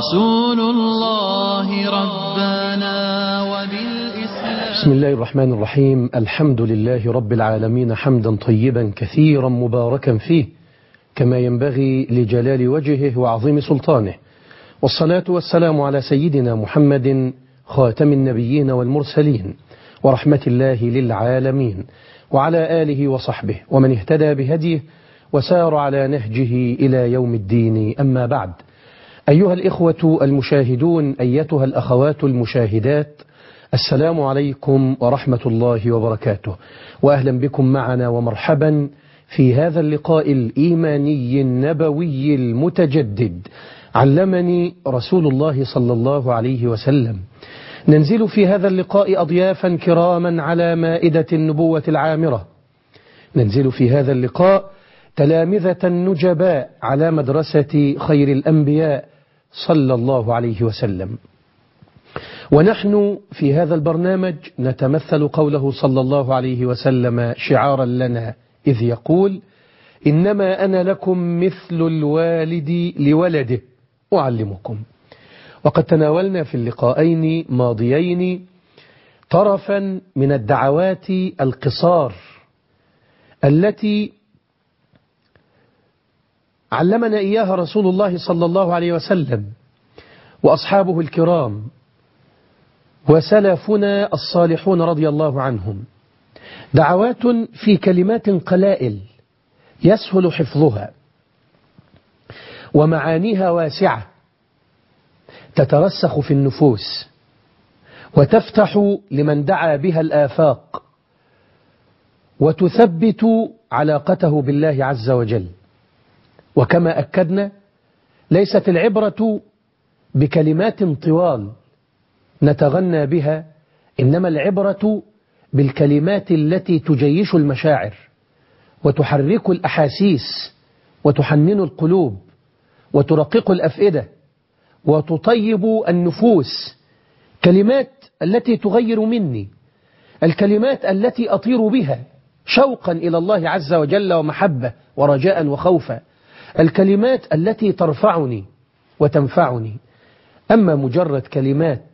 رسول الله ربنا وبالإسلام. بسم الله الرحمن الرحيم. الحمد لله رب العالمين حمدا طيبا كثيرا مباركا فيه كما ينبغي لجلال وجهه وعظيم سلطانه، والصلاة والسلام على سيدنا محمد خاتم النبيين والمرسلين ورحمة الله للعالمين، وعلى آله وصحبه ومن اهتدى بهديه وسار على نهجه إلى يوم الدين. أما بعد، أيها الإخوة المشاهدون، أيتها الأخوات المشاهدات، السلام عليكم ورحمة الله وبركاته، وأهلا بكم معنا ومرحبا في هذا اللقاء الإيماني النبوي المتجدد. علمني رسول الله صلى الله عليه وسلم. ننزل في هذا اللقاء أضيافا كراما على مائدة النبوة العامرة، ننزل في هذا اللقاء تلامذة نجباء على مدرسة خير الأنبياء صلى الله عليه وسلم. ونحن في هذا البرنامج نتمثل قوله صلى الله عليه وسلم شعارا لنا إذ يقول: إنما أنا لكم مثل الوالد لولده أعلمكم. وقد تناولنا في اللقاءين ماضيين طرفا من الدعوات القصار التي علمنا إياها رسول الله صلى الله عليه وسلم وأصحابه الكرام وسلفنا الصالحون رضي الله عنهم، دعوات في كلمات قلائل يسهل حفظها، ومعانيها واسعة تترسخ في النفوس وتفتح لمن دعا بها الآفاق وتثبت علاقته بالله عز وجل. وكما أكدنا، ليست العبرة بكلمات طوال نتغنى بها، إنما العبرة بالكلمات التي تجيش المشاعر وتحرك الأحاسيس وتحنن القلوب وترقق الأفئدة وتطيب النفوس. كلمات التي تغير مني، الكلمات التي أطير بها شوقا إلى الله عز وجل ومحبة ورجاء وخوفا، الكلمات التي ترفعني وتنفعني. أما مجرد كلمات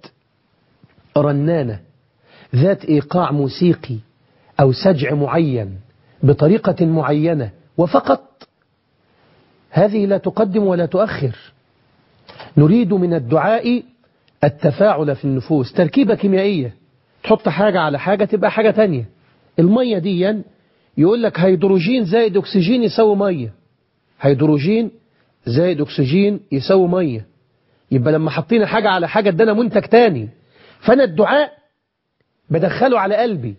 رنانة ذات إيقاع موسيقي أو سجع معين بطريقة معينة وفقط، هذه لا تقدم ولا تؤخر. نريد من الدعاء التفاعل في النفوس، تركيبة كيميائية، تحط حاجة على حاجة تبقى حاجة تانية. المية دي يقول لك هيدروجين زائد أكسجين يساوي مية، هيدروجين زائد أكسجين يساوي مية، يبقى لما حطينا حاجة على حاجة ادانا منتج تاني. فأنا الدعاء بدخله على قلبي،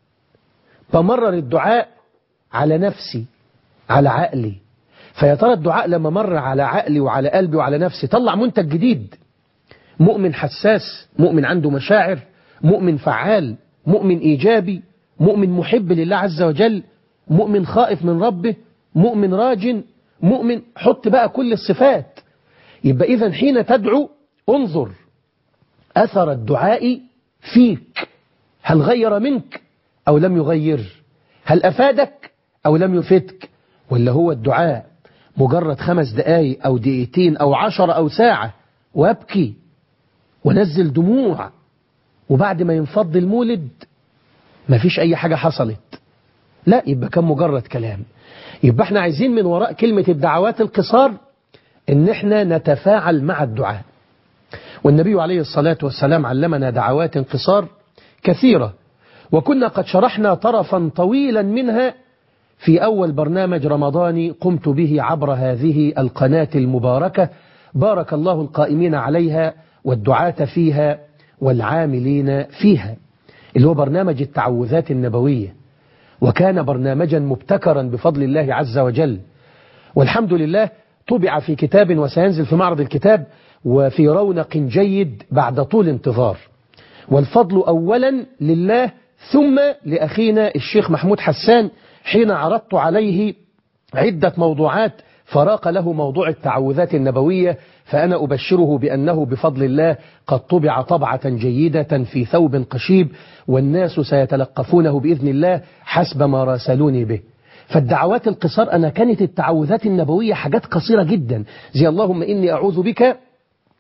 بمرر الدعاء على نفسي على عقلي. فيا ترى الدعاء لما مر على عقلي وعلى قلبي وعلى نفسي طلع منتج جديد، مؤمن حساس، مؤمن عنده مشاعر، مؤمن فعال، مؤمن إيجابي، مؤمن محب لله عز وجل، مؤمن خائف من ربه، مؤمن راجٍ، مؤمن. حط بقى كل الصفات. يبقى إذن حين تدعو انظر أثر الدعاء فيك، هل غير منك أو لم يغير، هل أفادك أو لم يفدك، ولا هو الدعاء مجرد 5 دقايق أو دقيقتين أو 10 أو ساعة وابكي ونزل دموع، وبعد ما ينفض المولد ما فيش أي حاجة حصلت. لا، يبقى كان مجرد كلام. يبقى احنا عايزين من وراء كلمة الدعوات القصار ان احنا نتفاعل مع الدعاء. والنبي عليه الصلاة والسلام علمنا دعوات قصار كثيرة، وكنا قد شرحنا طرفا طويلا منها في أول برنامج رمضاني قمت به عبر هذه القناة المباركة، بارك الله القائمين عليها والدعاة فيها والعاملين فيها، اللي هو برنامج التعوذات النبوية. وكان برنامجا مبتكرا بفضل الله عز وجل، والحمد لله طبع في كتاب وسينزل في معرض الكتاب وفي رونق جيد بعد طول انتظار. والفضل أولا لله ثم لأخينا الشيخ محمود حسان، حين عرضت عليه عدة موضوعات فراق له موضوع التعوذات النبوية، فأنا أبشره بأنه بفضل الله قد طبع طبعة جيدة في ثوب قشيب، والناس سيتلقفونه بإذن الله حسب ما راسلوني به. فالدعوات القصار أنا كانت التعوذات النبوية حاجات قصيرة جدا، زي اللهم إني أعوذ بك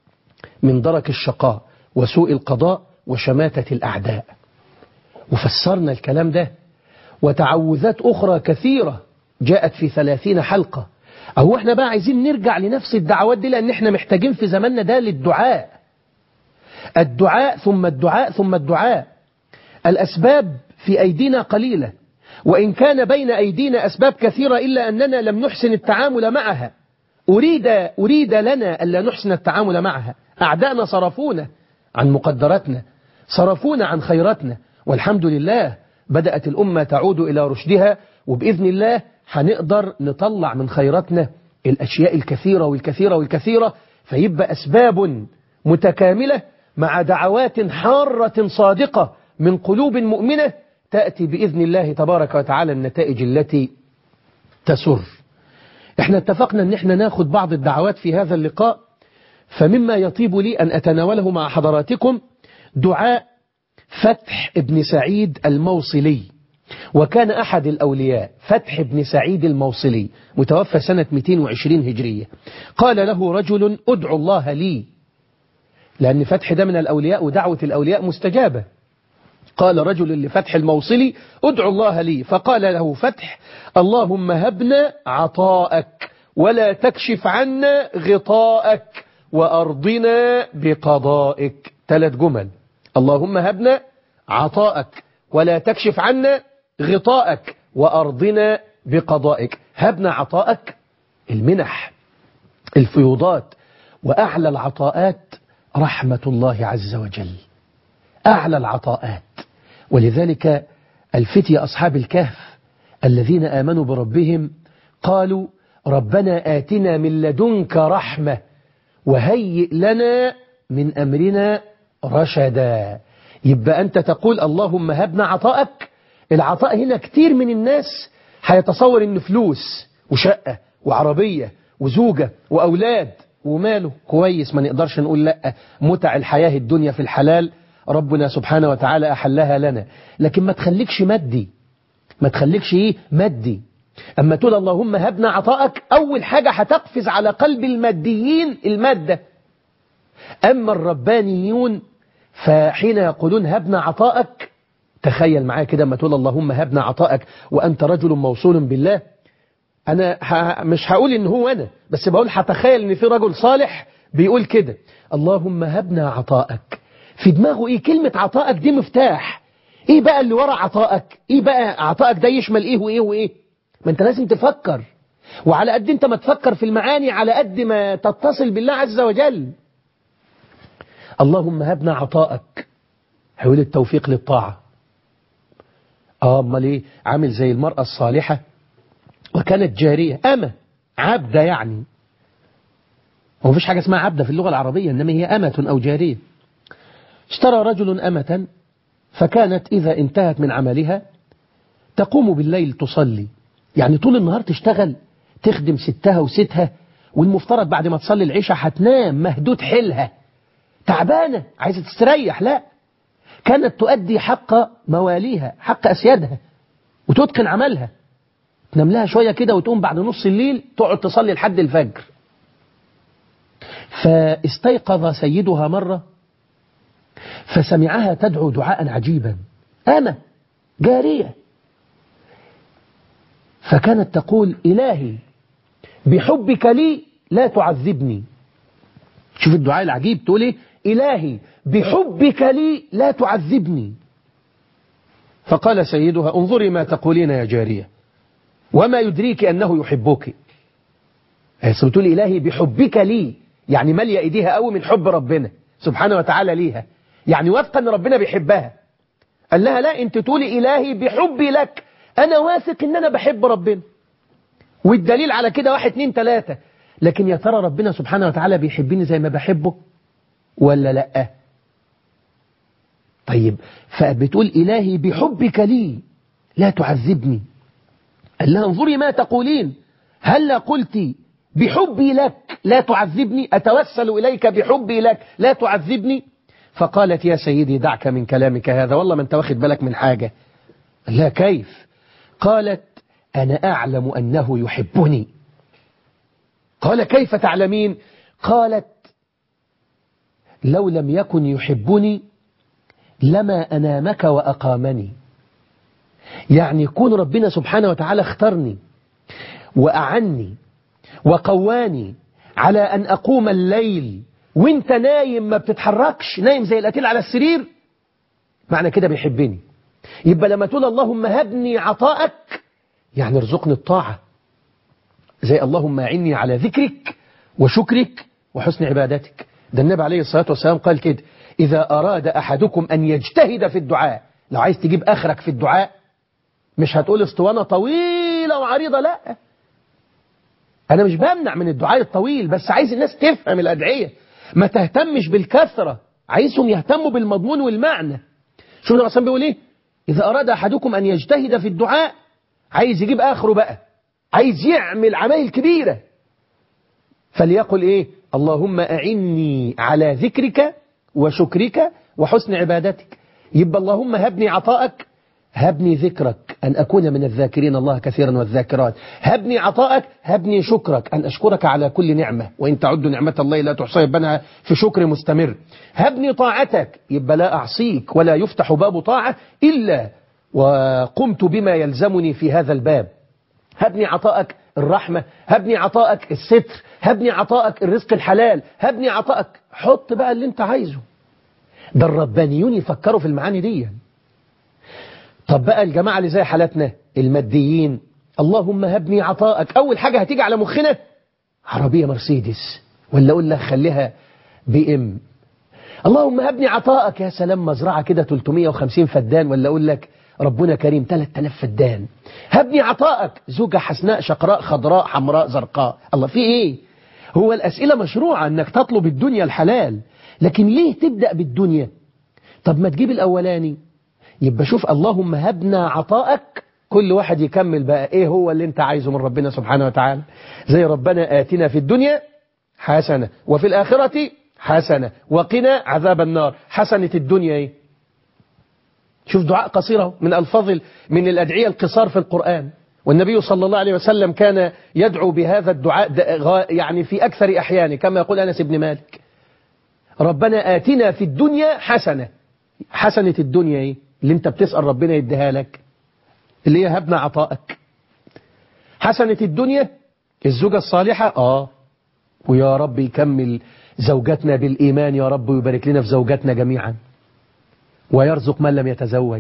من درك الشقاء وسوء القضاء وشماتة الأعداء. وفسرنا الكلام ده، وتعوذات أخرى كثيرة جاءت في 30 حلقة. أهو احنا بقى عايزين نرجع لنفس الدعوات دي، لأن احنا محتاجين في زماننا ده للدعاء. الدعاء ثم الدعاء ثم الدعاء. الأسباب في أيدينا قليلة، وإن كان بين أيدينا أسباب كثيرة إلا أننا لم نحسن التعامل معها. أريد لنا ألا نحسن التعامل معها. أعداءنا صرفونا عن مقدراتنا، صرفونا عن خيراتنا، والحمد لله بدأت الأمة تعود إلى رشدها، وبإذن الله هنقدر نطلع من خيراتنا الأشياء الكثيرة والكثيرة والكثيرة، فيبقى أسباب متكاملة مع دعوات حارة صادقة من قلوب مؤمنة تأتي بإذن الله تبارك وتعالى النتائج التي تسر. احنا اتفقنا ان احنا ناخد بعض الدعوات في هذا اللقاء، فمما يطيب لي أن أتناوله مع حضراتكم دعاء فتح ابن سعيد الموصلي، وكان أحد الأولياء. فتح ابن سعيد الموصلي متوفى سنة 220 هجرية. قال له رجل ادعو الله لي، لأن فتح ده من الأولياء ودعوة الأولياء مستجابة. قال رجل لفتح الموصلي ادعو الله لي، فقال له فتح اللهم هبنا عطاءك ولا تكشف عنا غطاءك وأرضنا بقضائك. 3 جمل: اللهم هبنا عطاءك ولا تكشف عنا غطاءك وأرضنا بقضائك. هبنا عطاءك، المنح، الفيوضات، وأعلى العطاءات رحمة الله عز وجل، أعلى العطاءات. ولذلك الفتية أصحاب الكهف الذين آمنوا بربهم قالوا ربنا آتنا من لدنك رحمة وهيئ لنا من أمرنا رشدا. يبقى أنت تقول اللهم هبنا عطاءك. العطاء هنا كتير من الناس هيتصور إنه فلوس وشقة وعربية وزوجة وأولاد، وماله كويس، ما نقدرش نقول لأ. متع الحياة الدنيا في الحلال ربنا سبحانه وتعالى أحلها لنا، لكن ما تخليكش مادي، ما تخليكش مادي. أما تقول اللهم هبنا عطاءك، أول حاجة هتقفز على قلب الماديين المادة. أما الربانيون فحين يقولون هبنا عطاءك، تخيل معايا كده ما تقول اللهم هبنا عطاءك وأنت رجل موصول بالله. أنا مش هقول إن هو أنا، بس بقول هتخيل إن في رجل صالح بيقول كده اللهم هبنا عطاءك. في دماغه إيه؟ كلمة عطاءك دي مفتاح. إيه بقى اللي ورا عطاءك؟ إيه بقى عطاءك ده يشمل إيه وإيه وإيه؟ ما أنت لازم تفكر، وعلى قد أنت ما تفكر في المعاني على قد ما تتصل بالله عز وجل. اللهم هبنا عطاءك، هيقول التوفيق للطاعة. أمال إيه؟ عامل زي المرأة الصالحة وكانت جارية، أمة، عبدة يعني. هو مفيش حاجة اسمها عبدة في اللغة العربية، إنما هي أمة أو جارية. اشترى رجل أمة، فكانت إذا انتهت من عملها تقوم بالليل تصلي، يعني طول النهار تشتغل تخدم ستها وستها، والمفترض بعد ما تصلي العشاء هتنام مهدود حيلها، تعبانة عايزة تستريح. لا، كانت تؤدي حق مواليها، حق أسيادها، وتتقن عملها. تنام لها شوية كده وتقوم بعد نص الليل تقعد تصلي لحد الفجر. فاستيقظ سيدها مرة فسمعها تدعو دعاء عجيبا، أنا جارية، فكانت تقول إلهي بحبك لي لا تعذبني. شوف الدعاء العجيب، تقول إيه؟ إلهي بحبك لي لا تعذبني. فقال سيدها انظري ما تقولين يا جارية، وما يدريك أنه يحبك. بتقول إلهي بحبك لي، يعني مالية إيديها قوي من حب ربنا سبحانه وتعالى ليها، يعني واثقة أن ربنا بيحبها. قال لها لا، أنت تقولي إلهي بحبي لك، أنا واثق أن أنا بحب ربنا، والدليل على كده 1 2 3. لكن يا ترى ربنا سبحانه وتعالى بيحبني زي ما بحبه ولا لا؟ طيب، فبتقول إلهي بحبك لي لا تعذبني. قال لها انظري ما تقولين، هل قلت بحبي لك لا تعذبني؟ أتوسل إليك بحبي لك لا تعذبني؟ فقالت يا سيدي دعك من كلامك هذا، والله ما أنت واخد بالك من حاجة. لا، كيف؟ قالت أنا أعلم أنه يحبني. قال كيف تعلمين؟ قالت لو لم يكن يحبني لما أنامك وأقامني. يعني يكون ربنا سبحانه وتعالى اختارني وأعني وقواني على أن أقوم الليل وانت نايم ما بتتحركش، نايم زي القتيل على السرير، معنى كده بيحبني. يبقى لما تقول اللهم هبني عطاءك يعني ارزقني الطاعة، زي اللهم أعني على ذكرك وشكرك وحسن عبادتك. ده النبي عليه الصلاة والسلام قال كده: إذا أراد أحدكم أن يجتهد في الدعاء، لو عايز تجيب آخرك في الدعاء مش هتقول اسطوانة طويلة وعريضة، لا، أنا مش بمنع من الدعاء الطويل، بس عايز الناس تفهم الأدعية، ما تهتمش بالكثرة، عايزهم يهتموا بالمضمون والمعنى. شوف الرسول بيقول إيه؟ إذا أراد أحدكم أن يجتهد في الدعاء، عايز يجيب آخره بقى، عايز يعمل عمايل كبيرة، فليقل إيه؟ اللهم أعني على ذكرك وشكرك وحسن عبادتك. يبقى اللهم هبني عطاءك، هبني ذكرك أن أكون من الذاكرين الله كثيرا والذاكرات، هبني عطاءك، هبني شكرك أن أشكرك على كل نعمة، وإن تعدوا نعمة الله لا تحصى، يبقى أنا في شكر مستمر. هبني طاعتك، يبقى لا أعصيك ولا يفتح باب طاعة إلا وقمت بما يلزمني في هذا الباب. هبني عطاءك الرحمة، هبني عطاءك الستر، هبني عطاءك الرزق الحلال، هبني عطاءك، حط بقى اللي انت عايزه. ده الربانيون يفكروا في المعاني دي. طب بقى الجماعة اللي زي حالتنا الماديين، اللهم هبني عطاءك، أول حاجة هتيجي على مخنا عربية مرسيدس، ولا أقول لك خليها BM. اللهم هبني عطاءك، يا سلام، مزرعة كده 350 فدان، ولا أقول لك ربنا كريم 3000 فدان. هبني عطاءك زوجة حسناء شقراء خضراء حمراء زرقاء. الله، في إيه؟ هو الأسئلة مشروعة أنك تطلب الدنيا الحلال، لكن ليه تبدأ بالدنيا؟ طب ما تجيب الأولاني. يبقى شوف اللهم هبنا عطاءك، كل واحد يكمل بقى ايه هو اللي انت عايزه من ربنا سبحانه وتعالى. زي ربنا آتنا في الدنيا حسنة وفي الآخرة حسنة وقنا عذاب النار. حسنة الدنيا ايه؟ شوف دعاء قصيرة من الفاظ من الأدعية القصار في القرآن، والنبي صلى الله عليه وسلم كان يدعو بهذا الدعاء يعني في أكثر أحيانه، كما يقول أنس بن مالك: ربنا آتنا في الدنيا حسنة. حسنة الدنيا ايه اللي انت بتسأل ربنا يديها لك؟ اللي هي هبنا عطاءك. حسنة الدنيا الزوجة الصالحة، ويا رب يكمل زوجاتنا بالإيمان يا رب، ويبارك لنا في زوجاتنا جميعا ويرزق من لم يتزوج.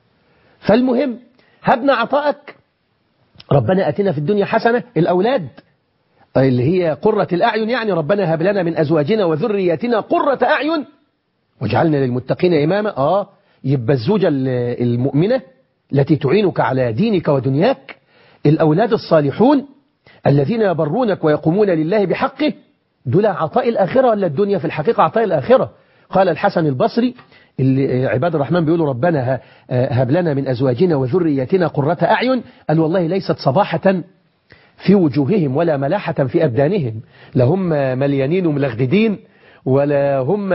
فالمهم هبنا عطاءك، ربنا أتنا في الدنيا حسنة، الأولاد اللي هي قرة الأعين، يعني ربنا هب لنا من أزواجنا وذرياتنا قرة أعين واجعلنا للمتقين إماما. يبقى الزوجة المؤمنة التي تعينك على دينك ودنياك، الأولاد الصالحون الذين يبرونك ويقومون لله بحقه، دول عطاء الآخرة ولا الدنيا؟ في الحقيقة عطاء الآخرة. قال الحسن البصري، اللي عباد الرحمن بيقولوا ربنا هب لنا من أزواجنا وذرياتنا قرة أعين، قال والله ليست صباحة في وجوههم ولا ملاحة في أبدانهم، لهم مليانين وملغددين ولا هم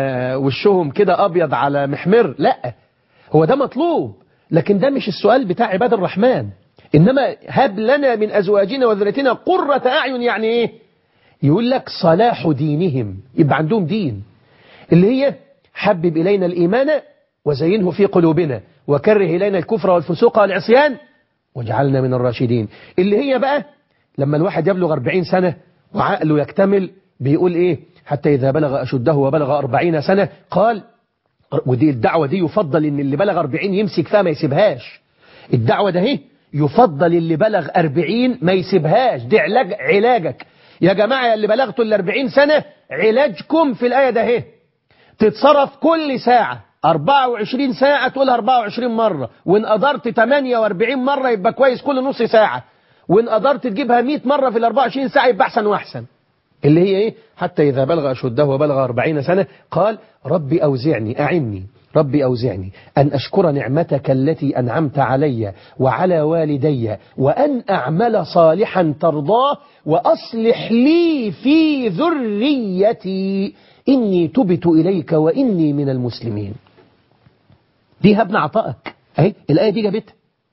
وشهم كده أبيض على محمر، لا، هو ده مطلوب، لكن ده مش السؤال بتاع عباد الرحمن. إنما هب لنا من أزواجنا وذريتنا قرة أعين، يعني إيه؟ يقول لك صلاح دينهم، يبقى عندهم دين، اللي هي حبب إلينا الإيمان وزينه في قلوبنا وكره إلينا الكفر والفسوق والعصيان وجعلنا من الراشدين. اللي هي بقى لما الواحد يبلغ 40 سنة وعقله يكتمل، بيقول إيه؟ حتى إذا بلغ أشده وبلغ 40 سنة قال، ودي الدعوة دي يفضل إن اللي بلغ 40 يمسك فيها ما يسيبهاش. الدعوة ده هي يفضل اللي بلغ 40 ما يسيبهاش، دي علاجك يا جماعة. اللي بلغتوا 40 سنة علاجكم في الآية ده هي تتصرف كل ساعة 24 ساعة تقولها 24 مرة، وإن قدرت 48 مرة يبقى كويس كل نص ساعة، وإن قدرت تجيبها 100 مرة في 24 ساعة يبقى أحسن وأحسن. اللي هي إيه؟ حتى إذا بلغ أشده وبلغ 40 سنة قال ربي أوزعني، أعني ربي أوزعني أن أشكر نعمتك التي أنعمت علي وعلى والدي وأن أعمل صالحا ترضاه وأصلح لي في ذريتي إني تبت إليك وإني من المسلمين. دي هبنا عطائك أهي، الآية دي جابتها.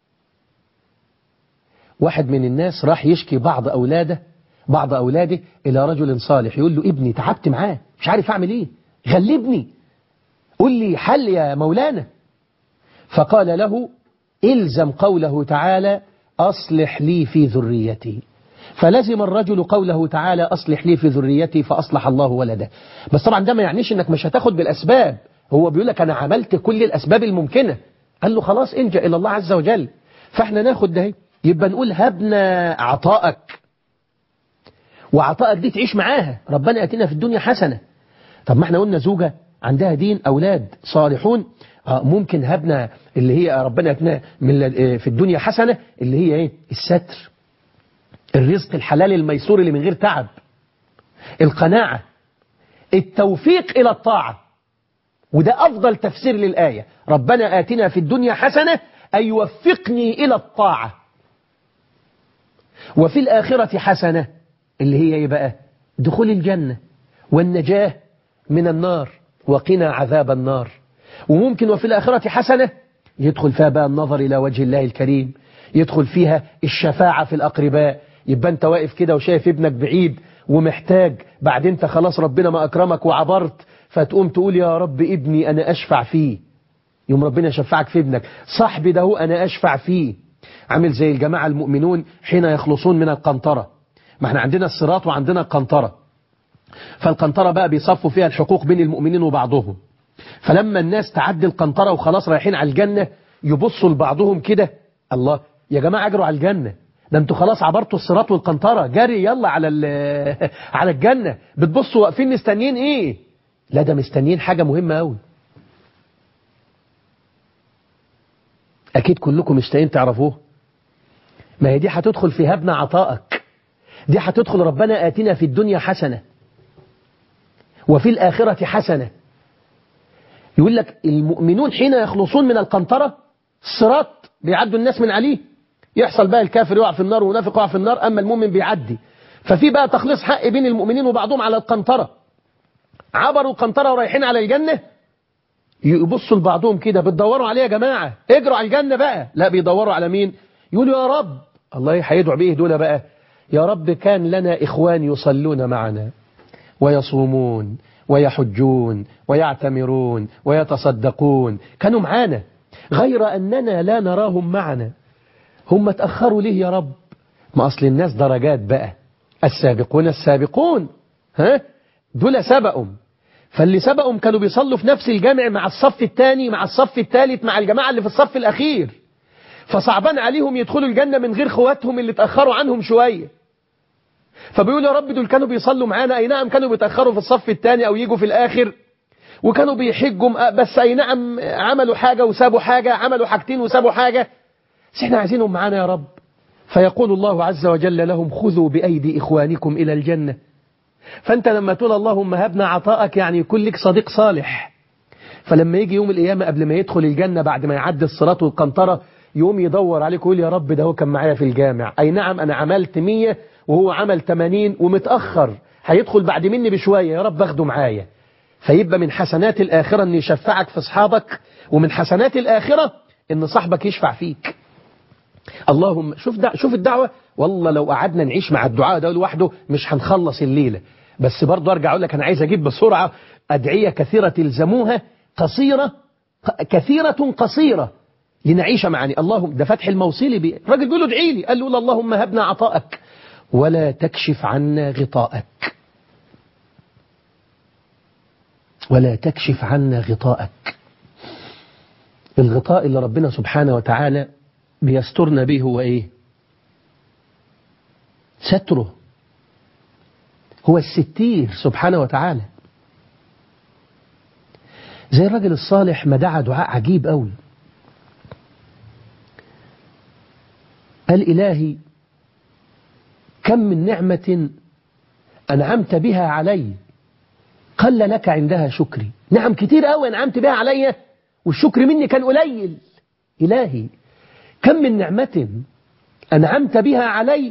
واحد من الناس راح يشكي بعض أولاده إلى رجل صالح، يقول له ابني تعبت معاه مش عارف أعمل إيه، غلبني، قل لي حل يا مولانا. فقال له إلزم قوله تعالى أصلح لي في ذريتي. فلزم الرجل قوله تعالى أصلح لي في ذريتي فأصلح الله ولده. بس طبعا ده ما يعنيش أنك مش هتاخد بالأسباب، هو بيقول لك أنا عملت كل الأسباب الممكنة. قال له خلاص انجأ إلى الله عز وجل. فاحنا ناخد ده، يبقى نقول هبنا عطائك، وعطائك دي تعيش معاها. ربنا أتينا في الدنيا حسنة. طب ما احنا قلنا زوجة عندها دين، أولاد صالحون، ممكن هبنا اللي هي ربنا أتينا في الدنيا حسنة، اللي هي ايه؟ الستر، الرزق الحلال الميسور اللي من غير تعب، القناعة، التوفيق إلى الطاعة. وده أفضل تفسير للآية، ربنا آتنا في الدنيا حسنة أي يوفقني إلى الطاعة، وفي الآخرة حسنة اللي هي إيه بقى؟ دخول الجنة والنجاة من النار وقنا عذاب النار. وممكن وفي الآخرة حسنة يدخل فيها بقى النظر إلى وجه الله الكريم، يدخل فيها الشفاعة في الأقرباء. يبقى أنت واقف كده وشايف ابنك بعيد ومحتاج، بعد أنت خلاص ربنا ما أكرمك وعبرت، فتقوم تقول يا رب ابني أنا أشفع فيه، يوم ربنا يشفعك في ابنك. صاحبي ده هو أنا أشفع فيه. عامل زي الجماعة المؤمنون حين يخلصون من القنطرة. ما احنا عندنا الصراط وعندنا القنطرة، فالقنطرة بقى بيصفوا فيها الحقوق بين المؤمنين وبعضهم. فلما الناس تعدي القنطرة وخلاص رايحين على الجنة، يبصوا لبعضهم كده، الله يا جماعة اجروا على الجنة، ده انتوا خلاص عبرتوا الصراط والقنطرة، جري يلا على الجنة. بتبصوا واقفين مستنيين ايه؟ لا ده مستنيين حاجة مهمة قوي. اكيد كلكم مشتاقين تعرفوه. ما هي دي هتدخل في هبنا عطائك، دي هتدخل ربنا آتنا في الدنيا حسنة وفي الآخرة حسنة. يقول لك المؤمنون حين يخلصون من القنطرة، الصراط بيعدوا الناس من عليه، يحصل بقى الكافر يقع في النار والمنافق يقع في النار، أما المؤمن بيعدي. ففي بقى تخليص حق بين المؤمنين وبعضهم على القنطرة. عبروا القنطرة ورايحين على الجنة، يبصوا لبعضهم كده، بتدوروا عليه يا جماعة اجروا على الجنة بقى. لا بيدوروا على مين؟ يقولوا يا رب، الله هيدعوا بيه دول بقى، يا رب كان لنا إخوان يصلون معنا ويصومون ويحجون ويعتمرون ويتصدقون، كانوا معانا، غير أننا لا نراهم معنا، هم تأخروا ليه يا رب؟ ما أصل الناس درجات بقى، السابقون السابقون، ها دول سبقوا، فاللي سبقهم كانوا بيصلوا في نفس الجامع مع الصف الثاني مع الصف الثالث مع الجماعة اللي في الصف الأخير، فصعبان عليهم يدخلوا الجنة من غير خواتهم اللي تأخروا عنهم شوية. فبيقولوا يا رب دول كانوا بيصلوا معانا، أي نعم كانوا بيتأخروا في الصف الثاني أو يجوا في الآخر، وكانوا بيحجوا بس أي نعم عملوا حاجة وسابوا حاجة، عملوا حاجتين وسابوا حاجة، بس احنا عايزينهم معانا يا رب. فيقول الله عز وجل لهم خذوا بأيدي إخوانكم إلى الجنة. فأنت لما تقول اللهم هبنا عطائك يعني يكون لك صديق صالح، فلما يجي يوم القيامة قبل ما يدخل الجنة بعد ما يعدي الصراط والقنطرة، يقوم يدور عليك ويقول يا رب ده هو كان معايا في الجامع، أي نعم أنا عملت 100 وهو عمل 80 ومتأخر، هيدخل بعد مني بشوية، يا رب أخده معايا. فيبقى من حسنات الآخرة أن يشفعك في أصحابك، ومن حسنات الآخرة أن صاحبك يشفع فيك. اللهم شوف الدعوة، والله لو قعدنا نعيش مع الدعاء ده لوحده مش هنخلص الليلة. بس برضو أرجع أقول لك أنا عايز أجيب بسرعة أدعية كثيرة تلزموها، كثيرة قصيرة لنعيش معاني. اللهم ده فتح الموصلي الراجل بيقول له ادعي لي، قال له اللهم هبنا عطائك ولا تكشف عنا غطاءك، ولا تكشف عنا غطاءك. الغطاء اللي ربنا سبحانه وتعالى بيسترنا به هو ايه؟ ستره، هو الستير سبحانه وتعالى. زي الرجل الصالح ما دعا دعاء عجيب قوي، قال إلهي كم من نعمة أنعمت بها علي قل لك عندها شكري. نعم كتير قوي أنعمت بها علي والشكر مني كان قليل. إلهي كم من نعمة أنعمت بها علي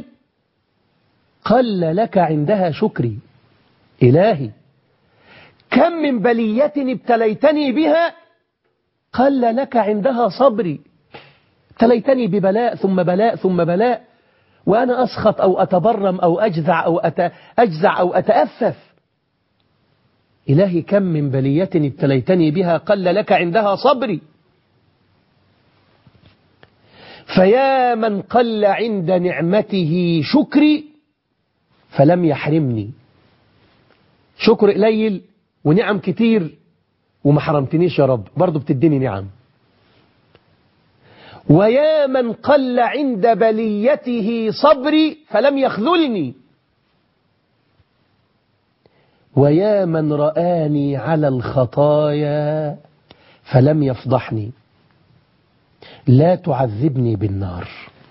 قل لك عندها شكري. إلهي كم من بلية ابتليتني بها قل لك عندها صبري. ابتليتني ببلاء ثم بلاء ثم بلاء، وأنا أسخط أو أتبرم أو أجزع أو أتأفف، إلهي كم من بلية ابتليتني بها قل لك عندها صبري. فيا من قل عند نعمته شكري فلم يحرمني. شكر قليل ونعم كتير وما حرمتنيش يا رب، برضو بتديني نعم. ويا من قل عند بليته صبري فلم يخذلني. ويا من رآني على الخطايا فلم يفضحني. لا تعذبني بالنار.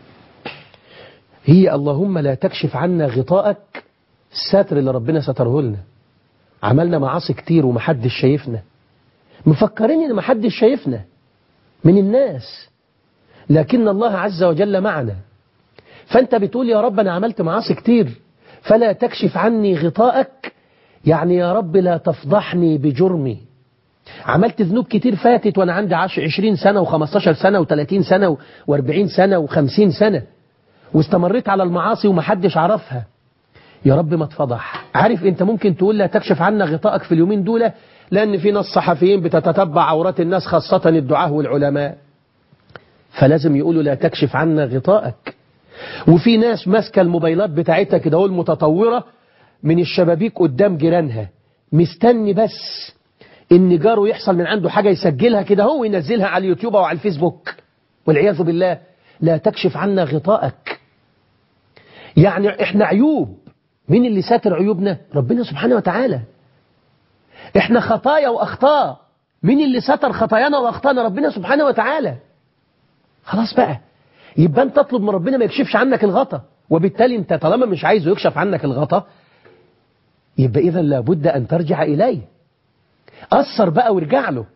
هي اللهم لا تكشف عنا غطاءك، الساتر اللي ربنا ستره لنا. عملنا معاصي كتير ومحدش شايفنا، مفكرين ان محدش شايفنا من الناس، لكن الله عز وجل معنا. فانت بتقول يا رب انا عملت معاصي كتير فلا تكشف عني غطاءك، يعني يا رب لا تفضحني بجرمي. عملت ذنوب كتير فاتت وانا عندي 20 سنة و15 سنة و30 سنة و40 سنة و50 سنة، واستمريت على المعاصي ومحدش عرفها. يا رب ما تفضح. عارف انت ممكن تقول لا تكشف عنا غطاءك في اليومين دول لان في ناس صحفيين بتتتبع عورات الناس، خاصة الدعاة والعلماء، فلازم يقولوا لا تكشف عنا غطاءك. وفي ناس ماسكه الموبايلات بتاعتها كده هو المتطورة من الشبابيك قدام جيرانها، مستني بس ان جاره يحصل من عنده حاجة يسجلها كده هو وينزلها على اليوتيوب او على الفيسبوك، والعياذ بالله. لا تكشف عنا غطاءك، يعني احنا عيوب. مين اللي ساتر عيوبنا؟ ربنا سبحانه وتعالى. احنا خطايا واخطاء، مين اللي ستر خطايانا واخطانا؟ ربنا سبحانه وتعالى. خلاص بقى، يبقى انت تطلب من ربنا ما يكشفش عنك الغطا، وبالتالي انت طالما مش عايزه يكشف عنك الغطا يبقى اذا لابد ان ترجع اليه. أثر بقى وارجع له.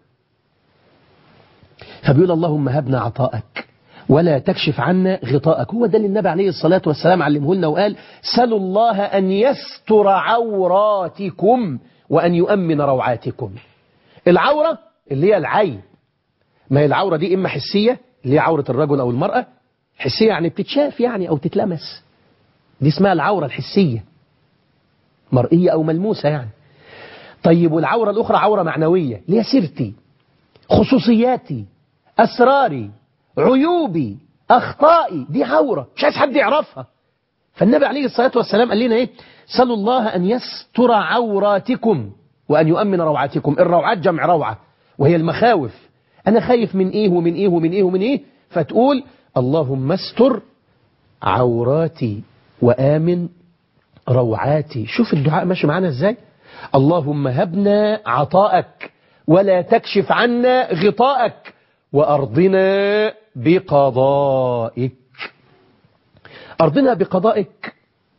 فبيقول اللهم هبنا عطاءك ولا تكشف عنا غطاءك. هو ده اللي النبي عليه الصلاة والسلام علمه لنا وقال سلوا الله أن يستر عوراتكم وأن يؤمن روعاتكم. العورة اللي هي العين، ما هي العورة دي إما حسية اللي هي عورة الرجل أو المرأة، حسية يعني بتتشاف يعني أو تتلمس، دي اسمها العورة الحسية، مرئية أو ملموسة يعني. طيب والعورة الأخرى عورة معنوية اللي هي سيرتي، خصوصياتي، أسراري، عيوبي، أخطائي، دي عورة مش عايز حد يعرفها. فالنبي عليه الصلاة والسلام قال لنا إيه؟ سلوا الله أن يستر عوراتكم وأن يؤمن روعاتكم. الروعات جمع روعة وهي المخاوف. أنا خايف من إيه ومن إيه ومن إيه ومن إيه، فتقول اللهم استر عوراتي وآمن روعاتي. شوف الدعاء ماشي معانا إزاي. اللهم هبنا عطاءك ولا تكشف عنا غطاءك وأرضنا بقضائك. أرضنا بقضائك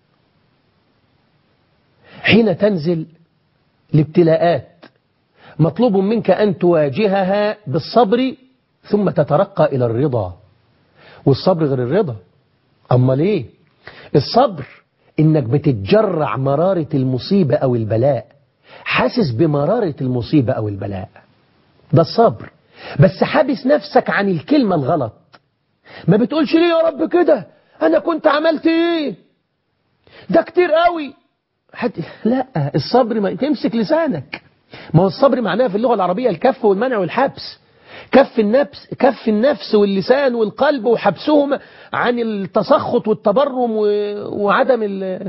حين تنزل الابتلاءات مطلوب منك أن تواجهها بالصبر ثم تترقى إلى الرضا. والصبر غير الرضا. أما ليه؟ الصبر إنك بتتجرع مرارة المصيبة أو البلاء، حاسس بمرارة المصيبة أو البلاء، ده الصبر. بس حابس نفسك عن الكلمة الغلط، ما بتقولش ليه يا رب كده، أنا كنت عملت إيه، ده كتير قوي. لا، الصبر ما تمسك لسانك. ما هو الصبر معناه في اللغة العربية الكف والمنع والحبس. كف النفس واللسان والقلب وحبسهم عن التسخط والتبرم وعدم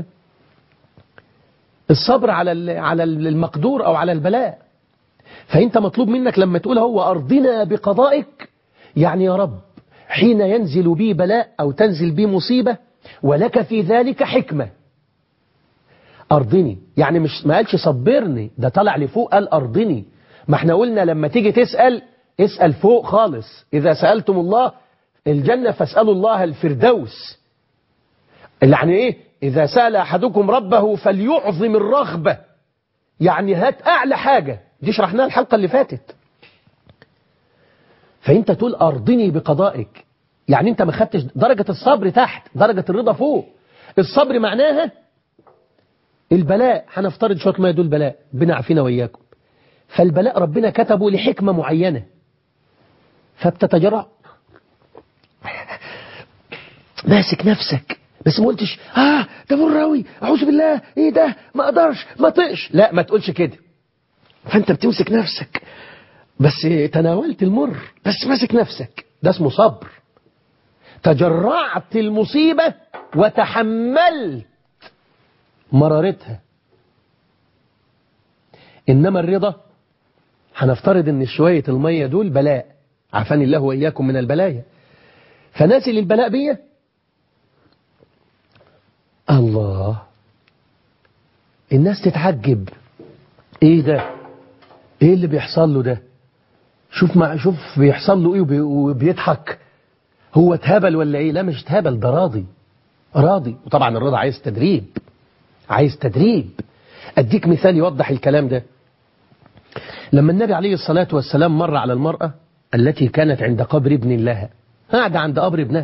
الصبر على المقدور أو على البلاء. فأنت مطلوب منك لما تقول هو أرضنا بقضائك، يعني يا رب حين ينزل بي بلاء أو تنزل بي مصيبة ولك في ذلك حكمة، أرضني. يعني مش ما قالش صبرني، ده طلع لفوق قال أرضني. ما احنا قلنا لما تيجي تسأل اسأل فوق خالص. إذا سألتم الله الجنة فاسألوا الله الفردوس. يعني إيه؟ إذا سأل أحدكم ربه فليعظم الرغبة، يعني هات أعلى حاجة. دي شرحناها الحلقة اللي فاتت. فأنت تقول أرضني بقضائك، يعني أنت ما خدتش درجة الصبر تحت، درجة الرضا فوق. الصبر معناها البلاء، هنفترض شوية ما يدول بلاء، ربنا عافينا وإياكم. فالبلاء ربنا كتبه لحكمة معينة، فبتتجرع ماسك نفسك، بس ما قلتش ده مر قوي، اعوذ بالله، ايه ده، ما اقدرش، ما طقش. لا، ما تقولش كده. فأنت بتمسك نفسك، بس تناولت المر بس ماسك نفسك، ده اسمه صبر. تجرعت المصيبة وتحملت مرارتها. إنما الرضا، هنفترض ان شوية المية دول بلاء، عافاني الله وإياكم من البلايا، فنازل البلاء بيا، الله، الناس تتعجب، ايه ده، ايه اللي بيحصل له ده، شوف بيحصل له ايه وبيضحك، هو اتهبل ولا ايه؟ لا مش اتهبل، ده راضي. وطبعا الرضا عايز تدريب. اديك مثال يوضح الكلام ده. لما النبي عليه الصلاة والسلام مر على المرأة التي كانت عند قبر ابن لها، قاعدة عند قبر ابنها،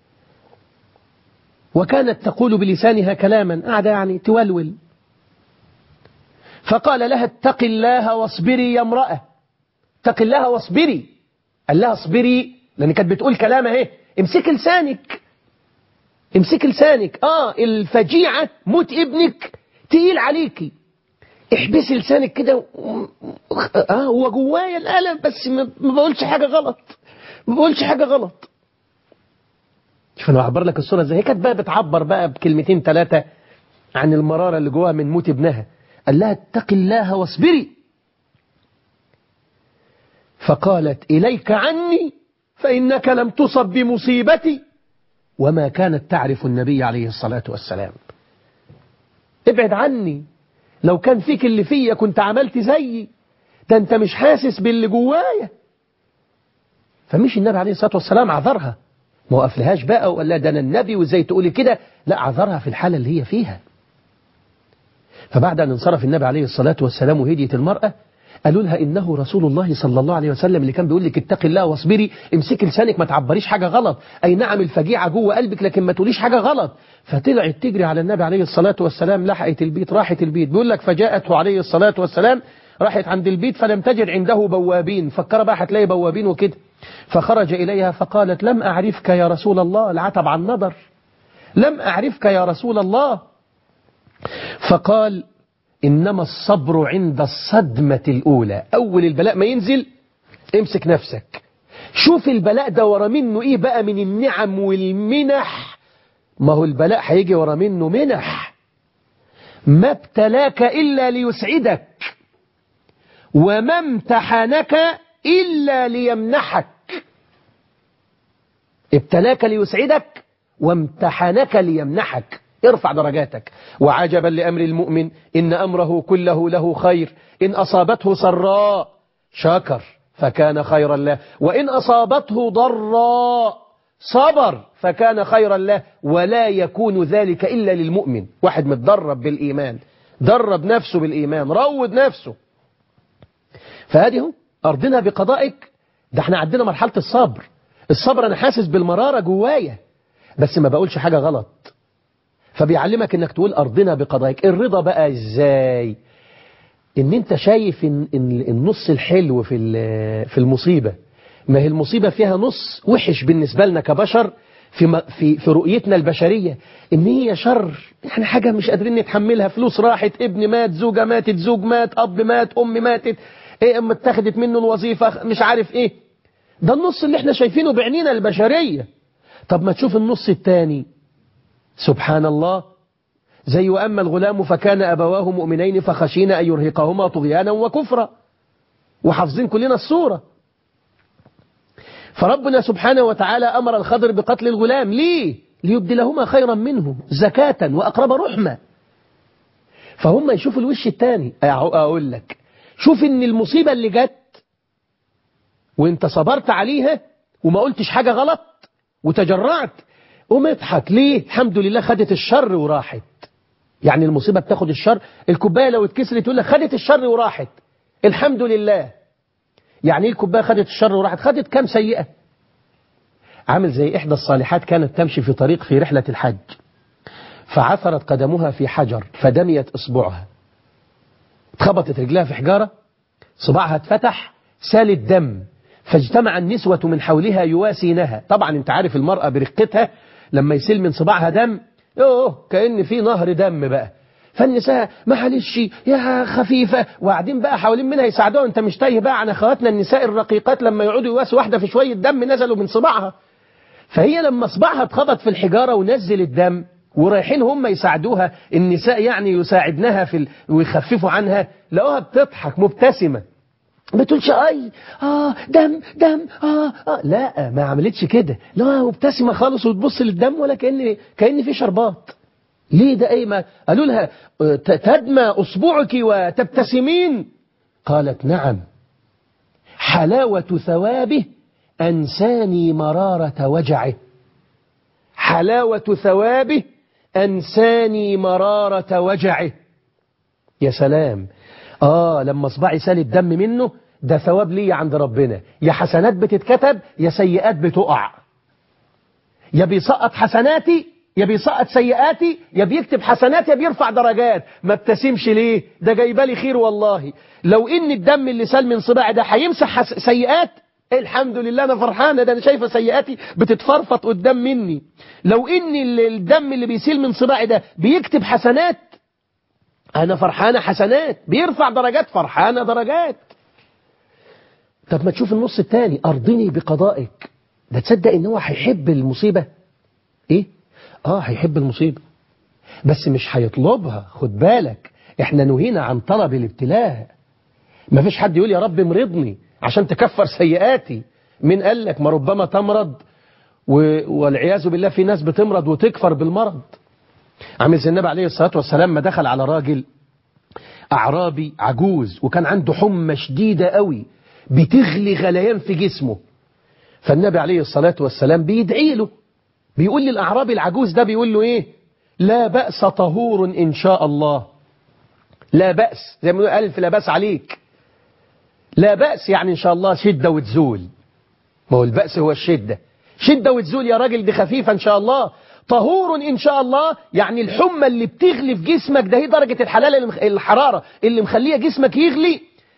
وكانت تقول بلسانها كلاما، قاعدة يعني تولول، فقال لها اتق الله واصبري يا امرأة، اتق الله واصبري. قال لها اصبري لأن كانت بتقول كلام اهي، امسك لسانك، الفجيعة موت ابنك تقيل عليكي، احبسي لسانك كده. هو جوايا الألم بس ما بقولش حاجة غلط. فانا بعبر لك الصورة ازاي. هي كانت بقى بتعبر بقى بكلمتين 3 عن المرارة اللي جواها من موت ابنها. قال لها اتق الله واصبري، فقالت إليك عني فإنك لم تصب بمصيبتي. وما كانت تعرف النبي عليه الصلاة والسلام. ابعد عني، لو كان فيك اللي فيا كنت عملت زيي، ده انت مش حاسس باللي جوايا. فمش النبي عليه الصلاة والسلام عذرها، ما وقفلهاش بقى وقال لا ده انا النبي وازاي تقولي كده، لا، عذرها في الحالة اللي هي فيها. فبعد أن انصرف النبي عليه الصلاة والسلام وهديت المرأة، قالوا لها إنه رسول الله صلى الله عليه وسلم اللي كان بيقول لك اتقي الله واصبري، امسكي لسانك ما تعبريش حاجة غلط، أي نعم الفجيعة جوه قلبك لكن ما تقوليش حاجة غلط. فطلعت تجري على النبي عليه الصلاة والسلام، لحقت البيت، راحت البيت، بيقول لك فجاءته عليه الصلاة والسلام، راحت عند البيت فلم تجد عنده بوابين، فكر بقى هتلاقي بوابين وكده، فخرج إليها فقالت لم أعرفك يا رسول الله، العتب عن النظر، لم أعرفك يا رسول الله. فقال إنما الصبر عند الصدمة الأولى، أول البلاء ما ينزل امسك نفسك، شوف البلاء ده ورا منه إيه بقى من النعم والمنح. ما هو البلاء هيجي ورا منه منح. ما ابتلاك إلا ليسعدك، وما امتحنك إلا ليمنحك. ابتلاك ليسعدك وامتحنك ليمنحك، ارفع درجاتك. وعجبا لأمر المؤمن إن أمره كله له خير، إن أصابته سراء شكر فكان خيرا له، وإن أصابته ضراء صبر فكان خيرا له، ولا يكون ذلك إلا للمؤمن. واحد متدرب بالإيمان، درب نفسه بالإيمان، روض نفسه. فهذه أرضنا بقضائك. ده احنا عندنا مرحلة الصبر أنا حاسس بالمرارة جوايا بس ما بقولش حاجة غلط، فبيعلمك انك تقول أرضنا بقضائك. الرضا بقى ازاي؟ ان انت شايف إن النص الحلو في المصيبة، ما هي المصيبة فيها نص وحش بالنسبة لنا كبشر في رؤيتنا البشرية، ان هي شر، يعني حاجة مش قادرين نتحملها، فلوس راحت، ابن مات، زوجة ماتت، زوج مات، اب مات، ام ماتت، ام اتخذت منه الوظيفة، مش عارف ايه. ده النص اللي احنا شايفينه بعينينا البشرية. طب ما تشوف النص الثاني، سبحان الله، زي وأما الغلام فكان أبواه مؤمنين فخشينا أن يرهقهما طغيانا وكفرا، وحافظين كلنا الصورة. فربنا سبحانه وتعالى أمر الخضر بقتل الغلام، ليه؟ ليبدلهما خيرا منه زكاة وأقرب رحمة. فهم يشوفوا الوش الثاني. أقول لك، شوف إن المصيبة اللي جت وإنت صبرت عليها وما قلتش حاجة غلط وتجرعت، قوم اضحك، ليه؟ الحمد لله خدت الشر وراحت. يعني المصيبة بتاخد الشر، الكوباية لو اتكسرت تقول لك خدت الشر وراحت، الحمد لله. يعني ايه الكوباية خدت الشر وراحت؟ خدت كام سيئة. عامل زي إحدى الصالحات كانت تمشي في طريق في رحلة الحج، فعثرت قدمها في حجر فدميت إصبعها، اتخبطت رجلها في حجارة، صباعها اتفتح سال الدم، فاجتمع النسوة من حولها يواسينها. طبعا انت عارف المرأة برقتها لما يسيل من صباعها دم، كأن في نهر دم بقى، فالنساء معلش يا خفيفة، وقاعدين بقى حوالين منها يساعدوها. انت مش تايه بقى عن اخواتنا النساء الرقيقات لما يقعدوا يواسوا واحدة في شوية دم نزلوا من صباعها. فهي لما صباعها اتخبط في الحجارة ونزل الدم ورايحين هم يساعدوها النساء يعني يساعدنها ويخففوا عنها، لقوها بتضحك مبتسمة بتقولش اي دم دم لا ما عملتش كده، لا مبتسمة خالص وتبص للدم ولا كأن في شربات. ليه ده ايه؟ ما قالوا لها تدمى اصبعك وتبتسمين؟ قالت نعم، حلاوة ثوابه أنساني مرارة وجعه. حلاوة ثوابه أنساني مرارة وجعه. يا سلام. لما صباعي سال الدم منه ده ثواب لي عند ربنا، يا حسنات بتتكتب يا سيئات بتقع، يا بيسقط حسناتي يا بيسقط سيئاتي، يا بيكتب حسنات يا بيرفع درجات. ما ابتسمش ليه؟ ده جايبالي خير والله. لو ان الدم اللي سال من صباعي ده هيمسح سيئات، الحمد لله انا فرحانه، ده انا شايفه سيئاتي بتتفرفط قدام مني. لو ان الدم اللي بيسيل من صباعي ده بيكتب حسنات، انا فرحانه حسنات، بيرفع درجات فرحانه درجات. طب ما تشوف النص الثاني، ارضني بقضائك. ده تصدق ان هو هيحب المصيبه؟ ايه؟ هيحب المصيبه بس مش هيطلبها. خد بالك احنا نهينا عن طلب الابتلاء. ما فيش حد يقول يا رب امرضني عشان تكفر سيئاتي. مين قال لك؟ ما ربما تمرض والعياذ بالله في ناس بتمرض وتكفر بالمرض. عامل زي النبي عليه الصلاة والسلام ما دخل على راجل أعرابي عجوز وكان عنده حمى شديدة قوي بتغلي غليان في جسمه. فالنبي عليه الصلاة والسلام بيدعي له، بيقول للأعرابي العجوز ده، بيقول له ايه؟ لا بأس طهور إن شاء الله. لا بأس زي ما قال في لا بأس عليك. لا بأس يعني إن شاء الله شدة وتزول. ما هو البأس هو الشدة، شدة وتزول يا راجل، دي خفيفة إن شاء الله. طهور إن شاء الله يعني الحمى اللي بتغلي في جسمك ده هي درجة الحرارة اللي مخليه جسمك يغلي،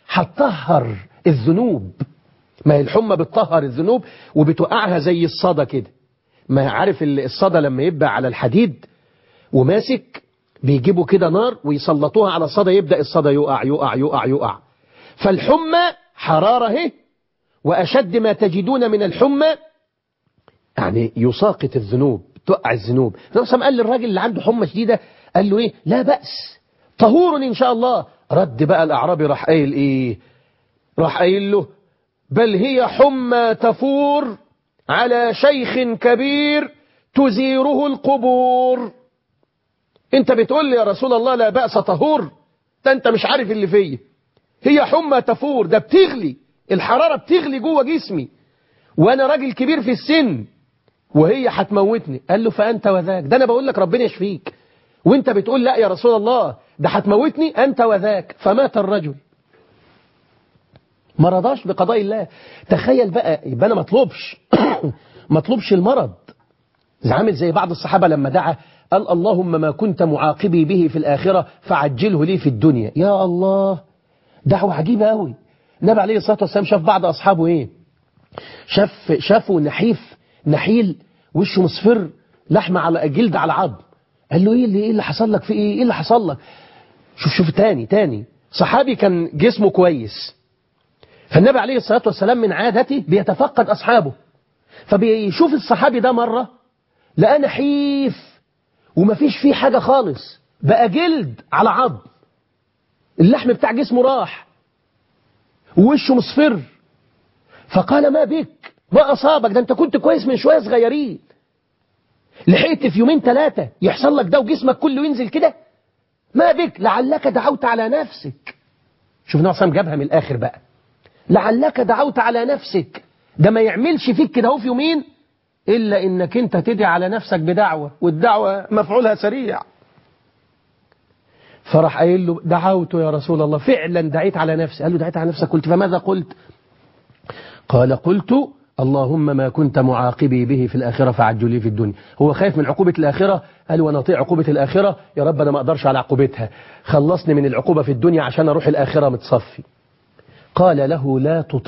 هتطهر الذنوب. ما هي الحمى بتطهر الذنوب وبتوقعها زي الصدى كده. ما عارف الصدى لما يبقى على الحديد وماسك بيجيبوا كده نار ويسلطوها على الصدى، يبدأ الصدى يقع يقع يقع يقع. فالحمى حرارة هي، وأشد ما تجدون من الحمى يعني يساقط الذنوب، توقع الذنوب. نفسه قال للراجل اللي عنده حمى شديدة، قال له ايه؟ لا بأس طهور إن شاء الله. رد بقى الأعرابي راح قايل ايه؟ راح قايل له بل هي حمى تفور على شيخ كبير تزيره القبور. انت بتقول لي يا رسول الله لا بأس طهور؟ ده انت مش عارف اللي فيه. هي حمى تفور، ده بتغلي، الحرارة بتغلي جوه جسمي وانا راجل كبير في السن وهي هتموتني. قال له فأنت وذاك، ده انا بقول لك ربنا يشفيك وانت بتقول لا يا رسول الله ده هتموتني. أنت وذاك. فمات الرجل، ما رضاش بقضاء الله. تخيل بقى، يبقى انا مطلوبش المرض. عامل زي بعض الصحابة لما دعا قال اللهم ما كنت معاقبي به في الآخرة فعجله لي في الدنيا. يا الله، دعوة عجيبة قوي. النبي عليه الصلاة والسلام شاف بعض أصحابه ايه؟ شافوا نحيل وشه مصفر، لحمة على جلد على عظم. قال له ايه اللي حصل لك؟ في ايه اللي حصل لك؟ شوف تاني صحابي كان جسمه كويس، فالنبي عليه الصلاة والسلام من عادته بيتفقد أصحابه، فبيشوف الصحابي ده مرة لقى نحيف ومفيش فيه حاجة خالص، بقى جلد على عظم، اللحم بتاع جسمه راح ووشه مصفر. فقال ما بك؟ ما أصابك؟ ده أنت كنت كويس من شوية صغيرين، لحقت في يومين 3 يحصل لك ده وجسمك كله ينزل كده؟ ما بك؟ لعلك دعوت على نفسك. شوف النبي صلى الله عليه وسلم جابها من الآخر بقى، لعلك دعوت على نفسك. ده ما يعملش فيك كده هو في يومين إلا إنك أنت تدعي على نفسك بدعوة، والدعوة مفعولها سريع. فراح قايل له دعوت يا رسول الله، فعلا دعيت على نفسي. قال له دعيت على نفسك؟ قلت فماذا قلت؟ قال قلت اللهم ما كنت معاقبي به في الآخرة فعجل لي في الدنيا. هو خايف من عقوبة الآخرة، قال وانا اطيع عقوبة الآخرة؟ يا رب أنا ما أقدرش على عقوبتها، خلصني من العقوبة في الدنيا عشان أروح الآخرة متصفي. قال له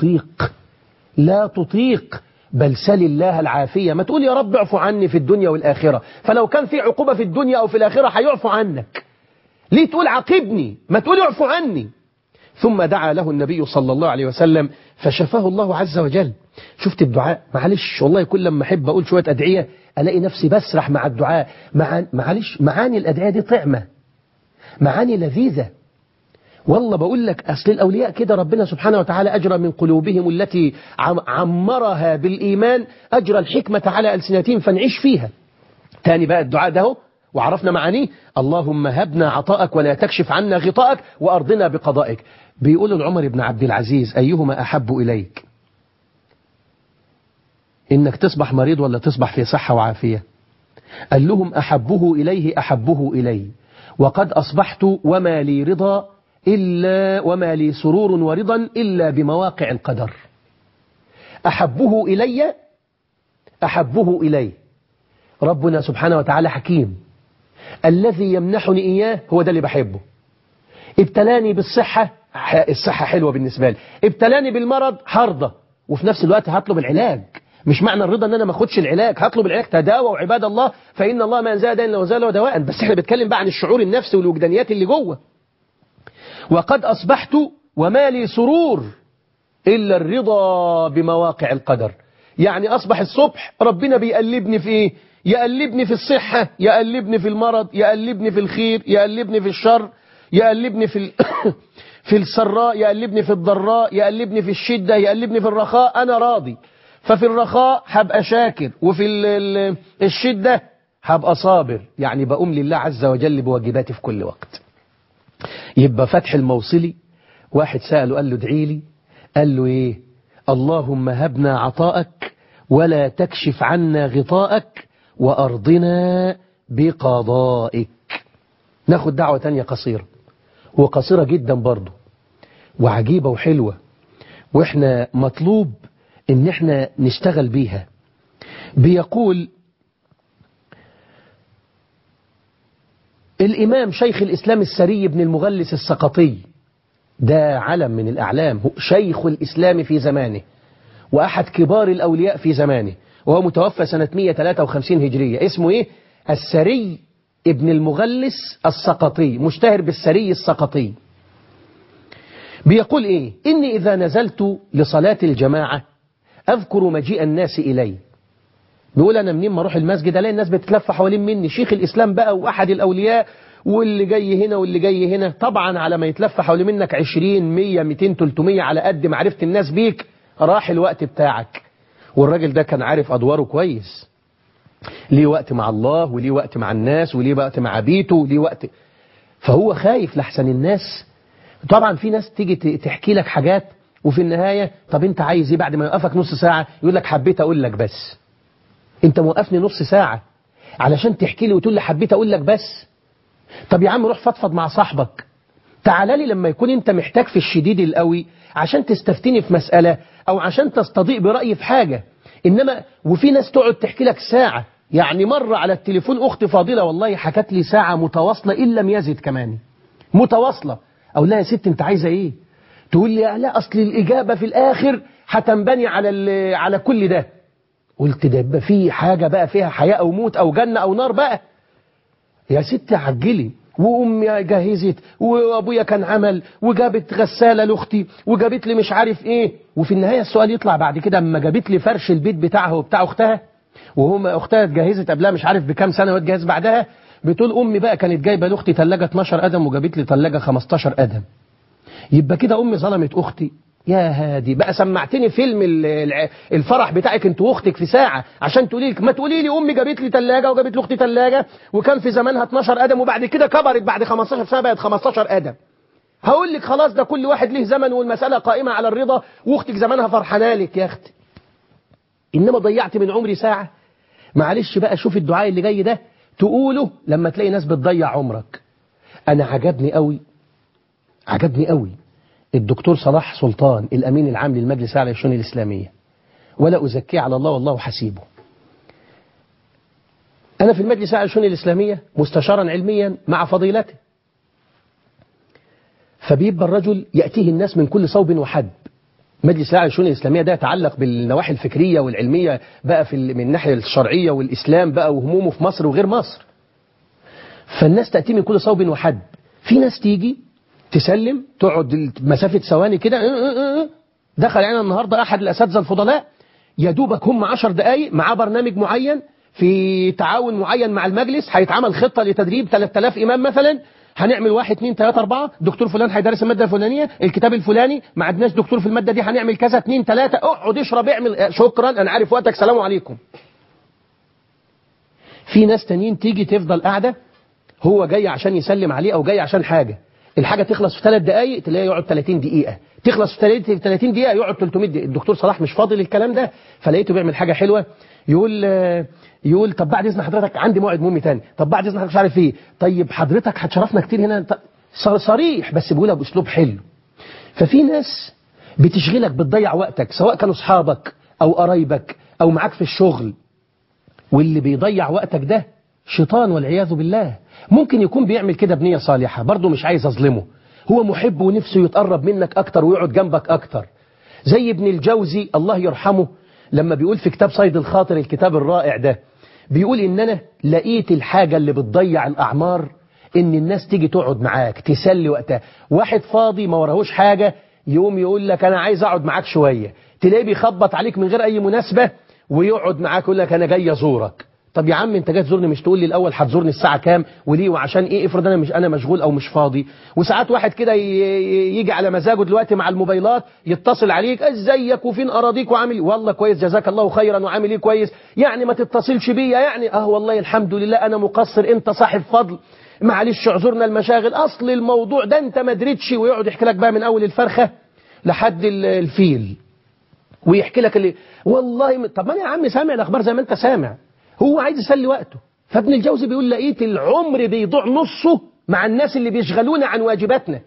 لا تطيق بل سل الله العافية. ما تقول يا رب اعفو عني في الدنيا والآخرة، فلو كان في عقوبة في الدنيا أو في الآخرة هيعفو عنك. ليه تقول عاقبني؟ ما تقول اعفو عني. ثم دعا له النبي صلى الله عليه وسلم فشفاه الله عز وجل. شفت الدعاء؟ معلش والله كل لما أحب أقول شوية أدعية ألاقي نفسي بسرح مع الدعاء. معلش معاني الأدعية دي طعمة، معاني لذيذة. والله بقول لك أصل الأولياء كده ربنا سبحانه وتعالى أجرى من قلوبهم التي عمرها بالإيمان أجرى الحكمة على ألسنتهم فنعيش فيها. تاني بقى الدعاء ده وعرفنا معانيه. اللهم هبنا عطاءك ولا تكشف عنا غطاءك وأرضنا بقضائك. بيقول لعمر بن عبد العزيز أيهما أحب إليك، إنك تصبح مريض ولا تصبح في صحة وعافية؟ قال لهم أحبه إليه أحبه إلي، وقد أصبحت وما لي رضا إلا وما لي سرور ورضا إلا بمواقع القدر. أحبه إلي أحبه إلي. ربنا سبحانه وتعالى حكيم، الذي يمنحني إياه هو ده اللي بحبه. ابتلاني بالصحة، الصحة حلوة بالنسبة لي، ابتلاني بالمرض هرضى، وفي نفس الوقت هطلب العلاج. مش معنى الرضا ان انا ما اخدش العلاج، هطلب العلاج. تداوى وعباد الله فإن الله ما انزل داء الا وزاله دواء. بس احنا بنتكلم بقى عن الشعور النفسي والوجدانيات اللي جوه. وقد أصبحت وما لي سرور إلا الرضا بمواقع القدر. يعني أصبح الصبح ربنا بيقلبني في إيه؟ يقلبني في الصحة، يقلبني في المرض، يقلبني في الخير، يقلبني في الشر، يقلبني في في السراء، يقلبني في الضراء، يقلبني في الشدة، يقلبني في الرخاء. أنا راضي. ففي الرخاء هبقى شاكر، وفي الشدة هبقى صابر. يعني بقوم لله عز وجل بواجباتي في كل وقت. يبقى فتح الموصلي واحد سأله قال له ادعي لي، قال له ايه؟ اللهم هبنا عطاءك ولا تكشف عنا غطاءك وأرضنا بقضائك. ناخد دعوة تانية قصيرة، وقصيرة جدا برضو وعجيبة وحلوة، واحنا مطلوب ان احنا نشتغل بيها. بيقول الإمام شيخ الإسلام السري بن المغلس السقطي، ده علم من الأعلام، شيخ الإسلام في زمانه وأحد كبار الأولياء في زمانه، وهو متوفى سنة 153 هجرية. اسمه إيه؟ السري ابن المغلس السقطي، مشتهر بالسري السقطي. بيقول إيه؟ إني إذا نزلت لصلاة الجماعة أذكر مجيء الناس إلي. بيقول أنا منين ما أروح المسجد ألاقي الناس بتتلف حوالين مني، شيخ الإسلام بقى وأحد الأولياء، واللي جاي هنا واللي جاي هنا. طبعا على ما يتلف حول منك 20 100 200 300 على قد معرفة الناس بيك راح الوقت بتاعك. والراجل ده كان عارف أدواره كويس، ليه وقت مع الله وليه وقت مع الناس وليه وقت مع بيته وليه وقت. فهو خايف لحسن الناس. طبعا في ناس تيجي تحكي لك حاجات وفي النهاية طب انت عايز ايه؟ بعد ما يوقفك نص ساعة يقول لك حبيت اقول لك بس. انت موقفني نص ساعة علشان تحكي لي وتقول لي حبيت اقول لك بس. طب يا عم روح فضفض مع صاحبك، تعال لي لما يكون انت محتاج في الشديد القوي عشان تستفتيني في مسألة او عشان تستضيء برأيي في حاجة. انما وفي ناس تقعد تحكي لك ساعة. يعني مرة على التليفون اخت فاضلة والله حكت لي ساعة متواصلة ان لم يزد كمان متواصلة. اقول لها يا ست انت عايزة ايه؟ تقول لي لا اصل الاجابة في الاخر هتنبني على كل ده. قلت ده يبقى في حاجة بقى فيها حياة او موت او جنة او نار بقى. يا ست عجلي. وأمي جهزت وأبويا كان عمل وجابت غسالة لأختي وجابت لي مش عارف إيه. وفي النهاية السؤال يطلع بعد كده أما جابت لي فرش البيت بتاعها وبتاع أختها، وهم أختها اتجهزت قبلها مش عارف بكام سنة واتجهز بعدها. بتقول أمي بقى كانت جايبة لأختي ثلاجة 12 قدم وجابت لي ثلاجة 15 قدم. يبقى كده أمي ظلمت أختي. يا هادي بقى سمعتني فيلم الفرح بتاعك انت واختك في ساعة عشان تقولي لك ما تقولي لي امي جابت لي ثلاجه وجابت لاختي ثلاجه وكان في زمانها 12 قدم وبعد كده كبرت بعد 15 سنة بقت 15 قدم. هقول لك خلاص ده كل واحد له زمن والمسألة قائمة على الرضا واختك زمانها فرحانه لك يا اختي. انما ضيعت من عمري ساعة. معلش بقى شوف الدعاء اللي جاي ده تقوله لما تلاقي ناس بتضيع عمرك. انا عجبني قوي الدكتور صلاح سلطان الأمين العام للمجلس الأعلى للشؤون الإسلامية، ولا أزكيه على الله والله حسيبه. أنا في المجلس الأعلى للشؤون الإسلامية مستشارا علميا مع فضيلته. فبيبقى الرجل يأتيه الناس من كل صوب وحد. مجلس الأعلى للشؤون الإسلامية ده يتعلق بالنواحي الفكرية والعلمية بقى من الناحية الشرعية والإسلام بقى وهمومه في مصر وغير مصر. فالناس تأتي من كل صوب وحد. في ناس تيجي تسلم تقعد مسافة ثواني كده. دخل علينا النهاردة أحد الأساتذة الفضلاء، يا دوبك هم 10 دقايق معاه برنامج معين في تعاون معين مع المجلس، هيتعمل خطة لتدريب 3000 إمام مثلا، هنعمل 1 2 3 4، دكتور فلان هيدرس المادة الفلانية، الكتاب الفلاني، ما عندناش دكتور في المادة دي هنعمل كذا 2 3، اقعد اشرب اعمل، شكرا أنا عارف وقتك سلام عليكم. في ناس تانيين تيجي تفضل قاعدة، هو جاي عشان يسلم عليه أو جاي عشان حاجة، الحاجة تخلص في 3 دقايق تلاقيه يقعد 30 دقيقة، تخلص في 30 دقيقة يقعد 300 دقيقة. الدكتور صلاح مش فاضي للكلام ده، فلقيته بيعمل حاجة حلوة، يقول طب بعد إذن حضرتك عندي موعد مهمي تاني، طب بعد إذن حضرتك مش عارف إيه، طيب حضرتك هتشرفنا كتير هنا. صريح بس بيقولها بأسلوب حلو. ففي ناس بتشغلك بتضيع وقتك، سواء كانوا أصحابك أو قرايبك أو معاك في الشغل، واللي بيضيع وقتك ده شيطان والعياذ بالله. ممكن يكون بيعمل كده بنية صالحة، برضه مش عايز أظلمه، هو محب ونفسه يتقرب منك أكتر ويقعد جنبك أكتر. زي ابن الجوزي الله يرحمه لما بيقول في كتاب صيد الخاطر الكتاب الرائع ده، بيقول إن أنا لقيت الحاجة اللي بتضيع الأعمار إن الناس تيجي تقعد معاك تسلي وقتها. واحد فاضي ما وراهوش حاجة يقوم يقول لك أنا عايز أقعد معاك شوية، تلاقيه بيخبط عليك من غير أي مناسبة ويقعد معاك يقول لك أنا جاي أزورك. طب يا عم انت جاي تزورني مش تقول لي الاول هتزورني الساعه كام وليه وعشان ايه؟ افرض انا مشغول او مش فاضي. وساعات واحد كده يجي على مزاجه دلوقتي مع الموبايلات يتصل عليك ازيك وفين اراضيك وعامل والله كويس جزاك الله خيرا وعامل ايه كويس، يعني ما تتصلش بيا يعني والله الحمد لله انا مقصر انت صاحب فضل معلش اعذرنا المشاغل اصل الموضوع ده انت ما دريتش، ويقعد يحكي لك بقى من اول الفرخه لحد الفيل ويحكي لك اللي والله طب ما انا يا عم سامع الاخبار زي ما انت سامع، هو عايز يسلي وقته. فابن الجوزي بيقول لقيت العمر بيضيع نصه مع الناس اللي بيشغلونا عن واجباتنا.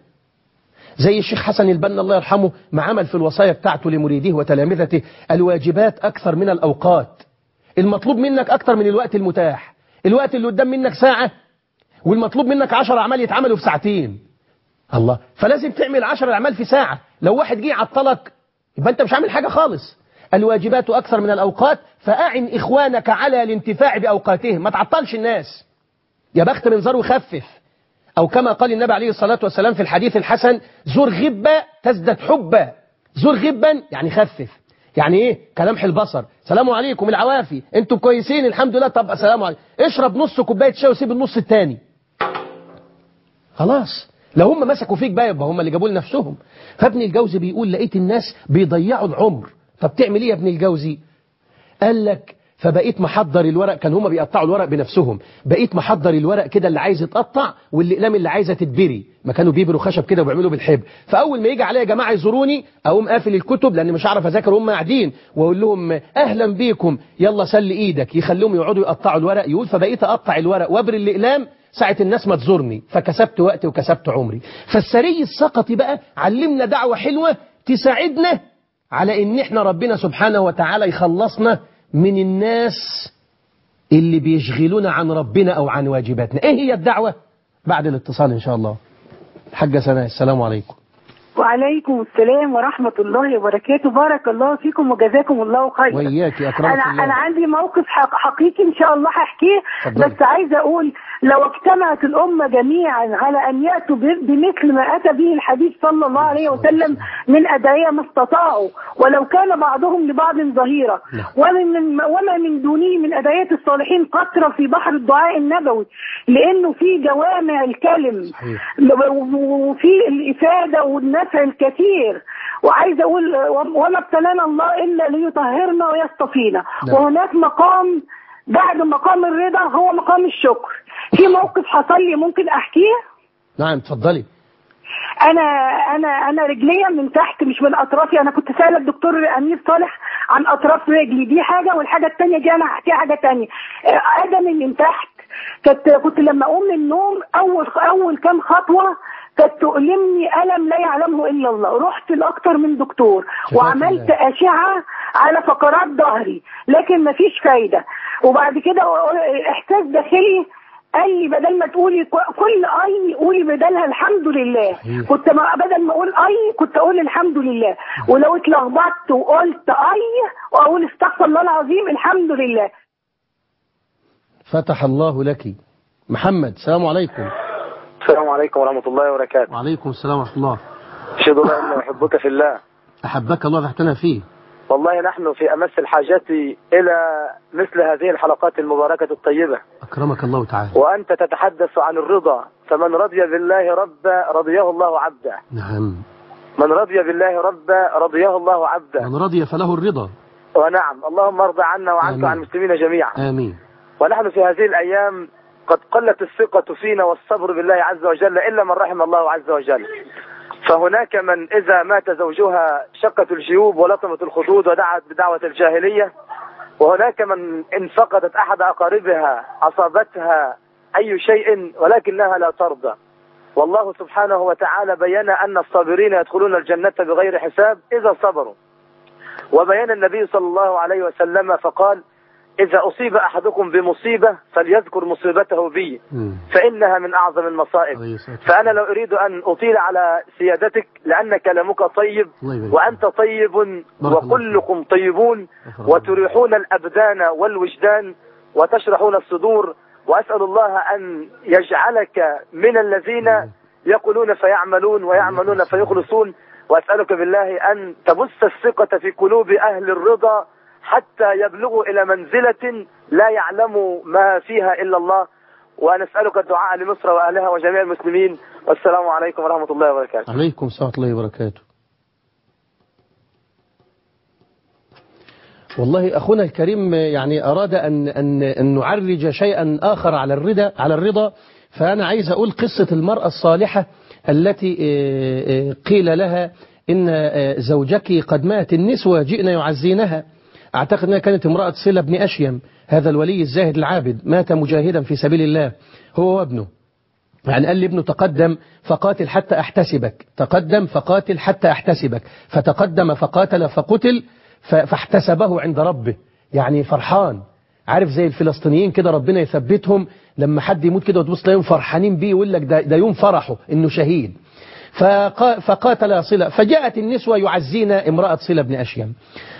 زي الشيخ حسن البنا الله يرحمه ما عمل في الوصايا بتاعته لمريديه وتلامذته، الواجبات أكثر من الأوقات، المطلوب منك أكثر من الوقت المتاح. الوقت اللي قدام منك ساعة والمطلوب منك 10 أعمال يتعملوا في ساعتين، الله، فلازم تعمل 10 أعمال في ساعة. لو واحد جه عطلك يبقى أنت مش عامل حاجة خالص. الواجبات أكثر من الأوقات، فأعن إخوانك على الانتفاع بأوقاتهم، ما تعطلش الناس. يا بخت من زار وخفف، أو كما قال النبي عليه الصلاة والسلام في الحديث الحسن زور غبة تزدد حبة. زور غبا يعني خفف، يعني إيه؟ كلمح البصر، سلام عليكم العوافي انتوا كويسين الحمد لله، طب سلام عليكم، اشرب نص كوباية شاي وسيب النص التاني. خلاص لو هم مسكوا فيك بقى يبقى هم اللي جابوا لنفسهم. فابن الجوزي بيقول لقيت الناس بيضيعوا العمر. طب تعمل ايه يا ابن الجوزي؟ قال لك فبقيت محضر الورق، كان هما بيقطعوا الورق بنفسهم، بقيت محضر الورق كده اللي عايز يتقطع والاقلام اللي عايزه تتبري، ما كانوا بيبروا خشب كده وبيعملوا بالحبر. فاول ما يجي عليا يا جماعه يزوروني اقوم قافل الكتب لان مش هعرف اذاكر وهم قاعدين، واقول لهم اهلا بيكم يلا سلي ايدك، يخليهم يقعدوا يقطعوا الورق. يقول فبقيت اقطع الورق وابري الاقلام ساعة الناس ما تزورني، فكسبت وقتي وكسبت عمري. فالسري السقطي بقى علمنا دعوة حلوة تساعدنا على ان احنا ربنا سبحانه وتعالى يخلصنا من الناس اللي بيشغلونا عن ربنا او عن واجباتنا. ايه هي الدعوة؟ بعد الاتصال ان شاء الله. حاجة سناء السلام عليكم. وعليكم السلام ورحمة الله وبركاته، بارك الله فيكم وجزاكم الله خيرا. وإياك أكرمك الله. أنا عندي موقف حقيقي إن شاء الله هحكيه، بس عايزة أقول لو اجتمعت الأمة جميعا على أن يأتوا بمثل ما أتى به الحديث صلى الله عليه وسلم من أدعية ما استطاعوا، ولو كان بعضهم لبعض ظهيرا، وما من دونه من أدعية الصالحين قطرة في بحر الدعاء النبوي، لأنه في جوامع الكلم وفي الإفادة والنفع الكثير. وعايزة أقول وما ابتلانا الله إلا ليطهرنا ويصطفينا. وهناك مقام بعد مقام الرضا هو مقام الشكر. في موقف حصل لي ممكن أحكيه؟ نعم اتفضلي. أنا رجليا من تحت مش من أطرافي. أنا كنت سائلة الدكتور أمير صالح عن أطراف رجلي، دي حاجة، والحاجة التانية دي أنا هحكيها حاجة تانية. قدمي من تحت كنت لما أقوم من النوم أول كام خطوة كانت تؤلمني ألم لا يعلمه إلا الله. رحت لأكتر من دكتور وعملت أشعة على فقرات ظهري لكن مفيش فايدة. وبعد كده إحساس داخلي قال لي بدل ما تقولي كل أي قولي بدلها الحمد لله. كنت بدل ما أقول أي كنت أقول الحمد لله، ولو اتلخبطت وقلت أي وأقول استغفر الله العظيم الحمد لله. فتح الله لك. محمد السلام عليكم. السلام عليكم ورحمة الله وبركاته. وعليكم السلام ورحمة الله. أشهد الله أن أحبك في الله. أحبك الله فاحتنا فيه. والله نحن في أمس الحاجة إلى مثل هذه الحلقات المباركة الطيبة. أكرمك الله تعالى. وأنت تتحدث عن الرضا، فمن رضي بالله ربا رضيه الله عبدا. نعم. من رضي بالله ربا رضيه الله عبدا. من رضي فله الرضا. ونعم، اللهم ارضى عنا وعنك وعن المسلمين جميعا. آمين. ونحن في هذه الأيام قد قلت الثقة فينا والصبر بالله عز وجل إلا من رحم الله عز وجل. فهناك من إذا مات زوجها شقت الجيوب ولطمت الخدود ودعت بدعوة الجاهلية، وهناك من إن فقدت أحد أقاربها أصابتها أي شيء ولكنها لا ترضى. والله سبحانه وتعالى بيّن أن الصابرين يدخلون الجنة بغير حساب إذا صبروا. وبيّن النبي صلى الله عليه وسلم فقال: إذا أصيب أحدكم بمصيبة فليذكر مصيبته بي فإنها من أعظم المصائب. فأنا لا أريد أن أطيل على سيادتك لأن كلامك طيب وأنت طيب وكلكم طيبون وتريحون الأبدان والوجدان وتشرحون الصدور. وأسأل الله أن يجعلك من الذين يقولون فيعملون ويعملون فيخلصون. وأسألك بالله أن تبث الثقة في قلوب أهل الرضا حتى يبلغوا إلى منزلة لا يعلم ما فيها إلا الله. ونسألك الدعاء لمصر وأهلها وجميع المسلمين. والسلام عليكم ورحمة الله وبركاته. عليكم السلام ورحمة الله وبركاته. والله أخونا الكريم يعني أراد أن نعرج شيئا آخر على الرضا. فأنا عايز أقول قصة المرأة الصالحة التي قيل لها إن زوجك قد مات، النسوة جئن يعزينها. أعتقد أنها كانت امرأة صلة بن أشيم، هذا الولي الزاهد العابد، مات مجاهدا في سبيل الله هو وابنه. يعني قال لابنه: تقدم فقاتل حتى أحتسبك، تقدم فقاتل حتى أحتسبك، فتقدم فقاتل فقتل فاحتسبه عند ربه. يعني فرحان، عارف زي الفلسطينيين كده، ربنا يثبتهم لما حد يموت كده وتبص تلاقيهم فرحانين بيه، يقول لك ده يوم فرحه إنه شهيد. فقاتل صلة، فجاءت النسوة يعزين امرأة صلة بن أشيم.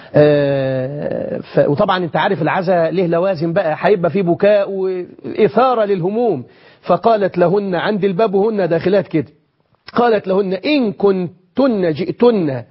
وطبعا انت عارف العزاء له لوازم بقى، هيبقى فيه بكاء وإثارة للهموم. فقالت لهن عند الباب وهن داخلات كده، قالت لهن: إن كنتن جئتن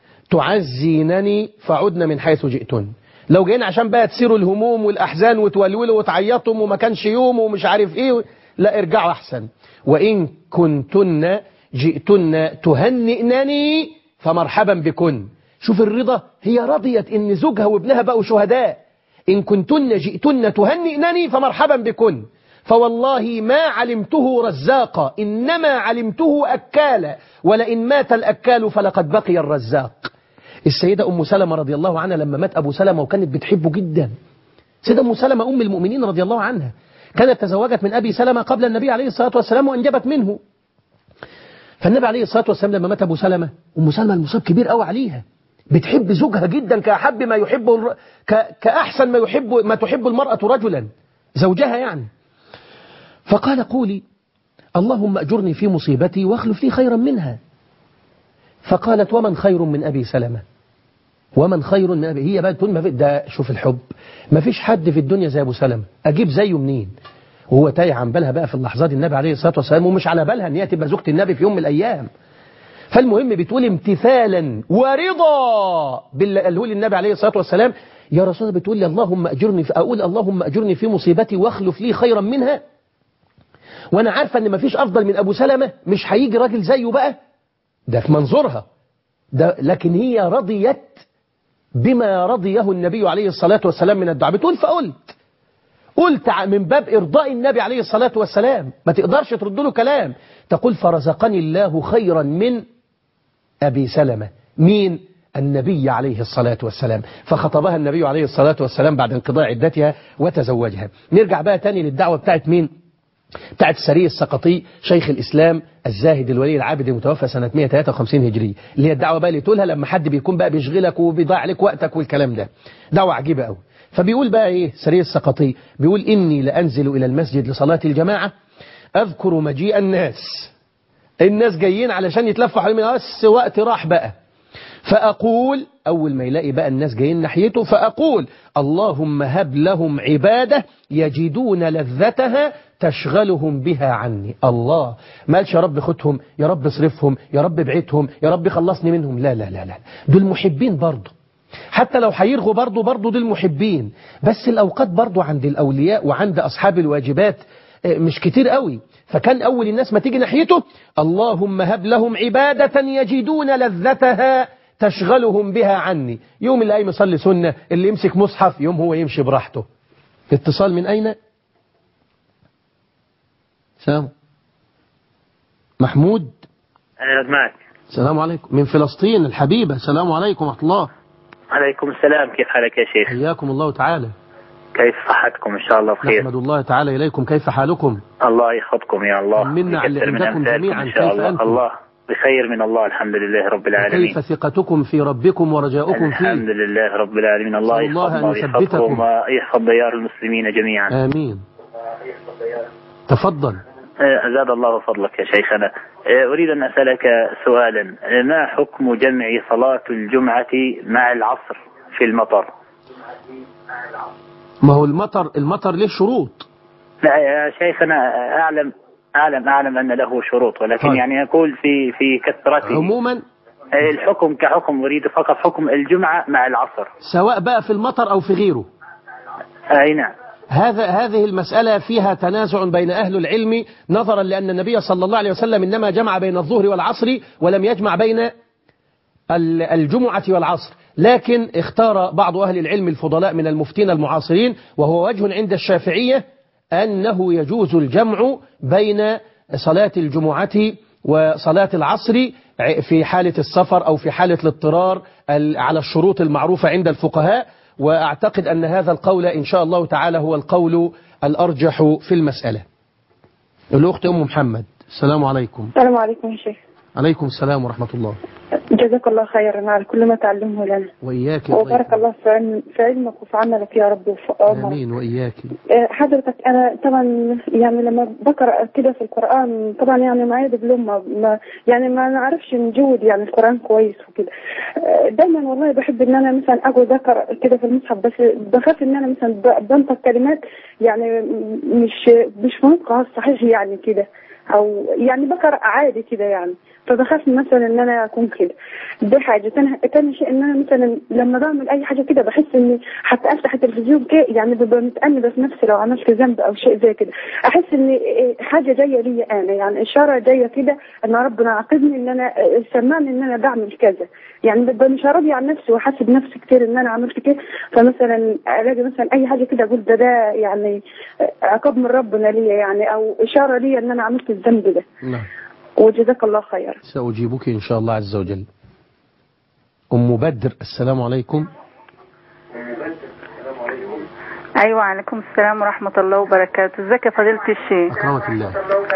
تعزينني فعدن من حيث جئتن. لو جايين عشان بقى تسيروا الهموم والأحزان وتولولوا وتعيطوا وما كانش يوم ومش عارف ايه، لا ارجعوا أحسن. وإن كنتن جئتن تهنئنني فمرحبا بكن. شوف الرضا، هي رضيت ان زوجها وابنها بقوا شهداء. إن كنتن جئتن تهنئنني فمرحبا بكن. فوالله ما علمته رزاقا إنما علمته أكالا، ولئن مات الأكال فلقد بقي الرزاق. السيدة أم سلمة رضي الله عنها لما مات أبو سلمة وكانت بتحبه جدا، سيدة أم سلمة أم المؤمنين رضي الله عنها كانت تزوجت من أبي سلمة قبل النبي عليه الصلاة والسلام وأنجبت منه. فالنبي عليه الصلاة والسلام لما مات أبو سلمة، أم سلمة المصاب كبير قوي عليها، بتحب زوجها جدا كأحب ما يحبه، كأحسن ما تحب المرأة رجلا، زوجها يعني. فقال: قولي اللهم أجرني في مصيبتي واخلف لي خيرا منها. فقالت: ومن خير من أبي سلمة؟ ومن خير من أبي؟ هي بقى تقول ما في ده، شوف الحب، ما فيش حد في الدنيا زي أبو سلمة، أجيب زيه منين؟ وهو تايه عن بالها بقى في اللحظات النبي عليه الصلاة والسلام، ومش على بالها ان هي تبقى زوجة النبي في يوم من الأيام. فالمهم بتقول امتثالا ورضا بالله قاله لي النبي عليه الصلاة والسلام: يا رسول الله، بتقول لي اللهم أجرني أقول اللهم أجرني في مصيبتي واخلف لي خيرا منها، وأنا عارفة أن ما فيش أفضل من أبو سلمة، مش هيجي راجل زيه بقى، ده في منظورها ده، لكن هي رضيت بما رضيه النبي عليه الصلاة والسلام من الدعاء. بتقول قلت من باب إرضاء النبي عليه الصلاة والسلام، ما تقدرش ترد له كلام. تقول: فرزقني الله خيرا من أبي سلمة. مين؟ النبي عليه الصلاة والسلام. فخطبها النبي عليه الصلاة والسلام بعد انقضاء عدتها وتزوجها. نرجع بقى تاني للدعوة بتاعت مين؟ بتاعت السري السقطي شيخ الإسلام الزاهد الولي العابد المتوفى سنة 153 هجري، اللي هي الدعوة بقى اللي تقولها لما حد بيكون بقى بيشغلك وبيضيع عليك وقتك والكلام ده، دعوة عجيبة قوي. فبيقول بقى ايه سري السقطي؟ بيقول: إني لأنزل إلى المسجد لصلاة الجماعة أذكر مجيء الناس جايين علشان يتلفوا حوالين بس وقت راح بقى. فأقول أول ما يلاقي بقى الناس جايين ناحيته فأقول اللهم هب لهم عبادة يجدون لذتها تشغلهم بها عني. الله مالش يا رب خدهم، يا رب اصرفهم، يا رب ابعدهم، يا رب خلصني منهم. لا لا لا لا، دول محبين برضه، حتى لو هيرغوا برضه دول محبين، بس الأوقات برضه عند الأولياء وعند أصحاب الواجبات مش كتير قوي. فكان أول الناس ما تيجي ناحيته اللهم هب لهم عبادة يجدون لذتها تشغلهم بها عني. يوم اللي قايم يصلي سنة، اللي يمسك مصحف، يوم هو يمشي براحته. اتصال من أين؟ سلام محمود. معك. السلام عليكم من فلسطين الحبيبة. السلام عليكم ورحمة الله. عليكم السلام، كيف حالك يا شيخ؟ حياكم الله تعالى. كيف صحتكم؟ إن شاء الله بخير. نحمد الله تعالى إليكم، كيف حالكم؟ الله يحفظكم يا الله. منا على عندكم جميعا، إن شاء كيف أنتم؟ الله بخير من الله الحمد لله رب العالمين. كيف ثقتكم في ربكم ورجاؤكم فيه؟ الحمد لله رب العالمين. الله يحفظنا ويحفظكم ويحفظ ديار المسلمين جميعا. آمين. تفضل. أزاد الله فضلك يا شيخنا. أريد أن أسألك سؤالا، ما حكم جمع صلاة الجمعة مع العصر في المطر؟ ما هو المطر له شروط. لا يا شيخنا، أعلم أن له شروط، ولكن يعني أقول في كثرته عموما الحكم كحكم. أريد فقط حكم الجمعة مع العصر، سواء بقى في المطر أو في غيره. أي نعم. هذه المسألة فيها تنازع بين أهل العلم، نظرا لأن النبي صلى الله عليه وسلم إنما جمع بين الظهر والعصر ولم يجمع بين الجمعة والعصر. لكن اختار بعض أهل العلم الفضلاء من المفتين المعاصرين، وهو وجه عند الشافعية، أنه يجوز الجمع بين صلاة الجمعة وصلاة العصر في حالة السفر أو في حالة الاضطرار على الشروط المعروفة عند الفقهاء. وأعتقد أن هذا القول إن شاء الله تعالى هو القول الأرجح في المسألة. الأخت أم محمد. السلام عليكم. السلام عليكم يا شيخ. عليكم السلام ورحمة الله. جزاك الله خيرا على كل ما تعلمه لنا. وإياك. وبارك الله في علمك وفي عملك يا رب وفي عمرك. آمين وإياك. حضرتك أنا طبعا يعني لما بقرأ كده في القرآن طبعا يعني معايا دبلوم يعني ما نعرفش نجود يعني القرآن كويس وكده. دايما والله بحب إن أنا مثلا أقعد أقرأ كده في المصحف، بس بخاف إن أنا مثلا بنطق كلمات يعني مش منطقها الصحيح يعني كده، أو يعني بقرأ عادي كده يعني، فبخاف مثلا ان انا اكون كده. دي حاجه. تاني شيء ان انا مثلا لما بعمل اي حاجه كده بحس اني حتى افتح التلفزيون كده يعني ببقى متأنبة في نفسي لو عملت ذنب او شيء زي كده، احس ان حاجه جايه لي انا، يعني اشاره جايه كده ان ربنا عاقبني ان انا سمعني ان انا بعمل كذا، يعني ببقى مش راضيه عن نفسي وحاسب نفسي كتير ان انا عملت كده. فمثلا الاقي مثلا اي حاجه كده اقول ده يعني عقاب من ربنا ليا يعني، او اشاره ليا ان انا عملت الذنب ده. نعم. وجزاك الله خير. سأجيبك إن شاء الله عز وجل. أم بدر. السلام عليكم. أيوة عليكم السلام ورحمة الله وبركاته. ازيك يا فضيلة الشيخ؟ أكرمك الله.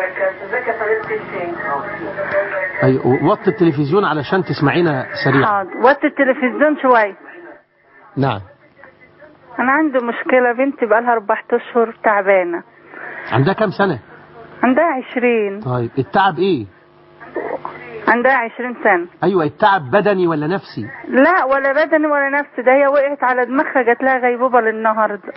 أيوة، وطي التلفزيون علشان تسمعينا سريعا. حاضر، وطي التلفزيون شوي. نعم. أنا عندي مشكلة، بنتي بقالها 4 أشهر تعبانة. عندها كم سنة؟ عندها 20. طيب التعب ايه؟ عندها 20 سنة. ايوه، التعب بدني ولا نفسي؟ لا ولا بدني ولا نفسي، ده هي وقعت على دماغها جات لها غيبوبة للنهاردة.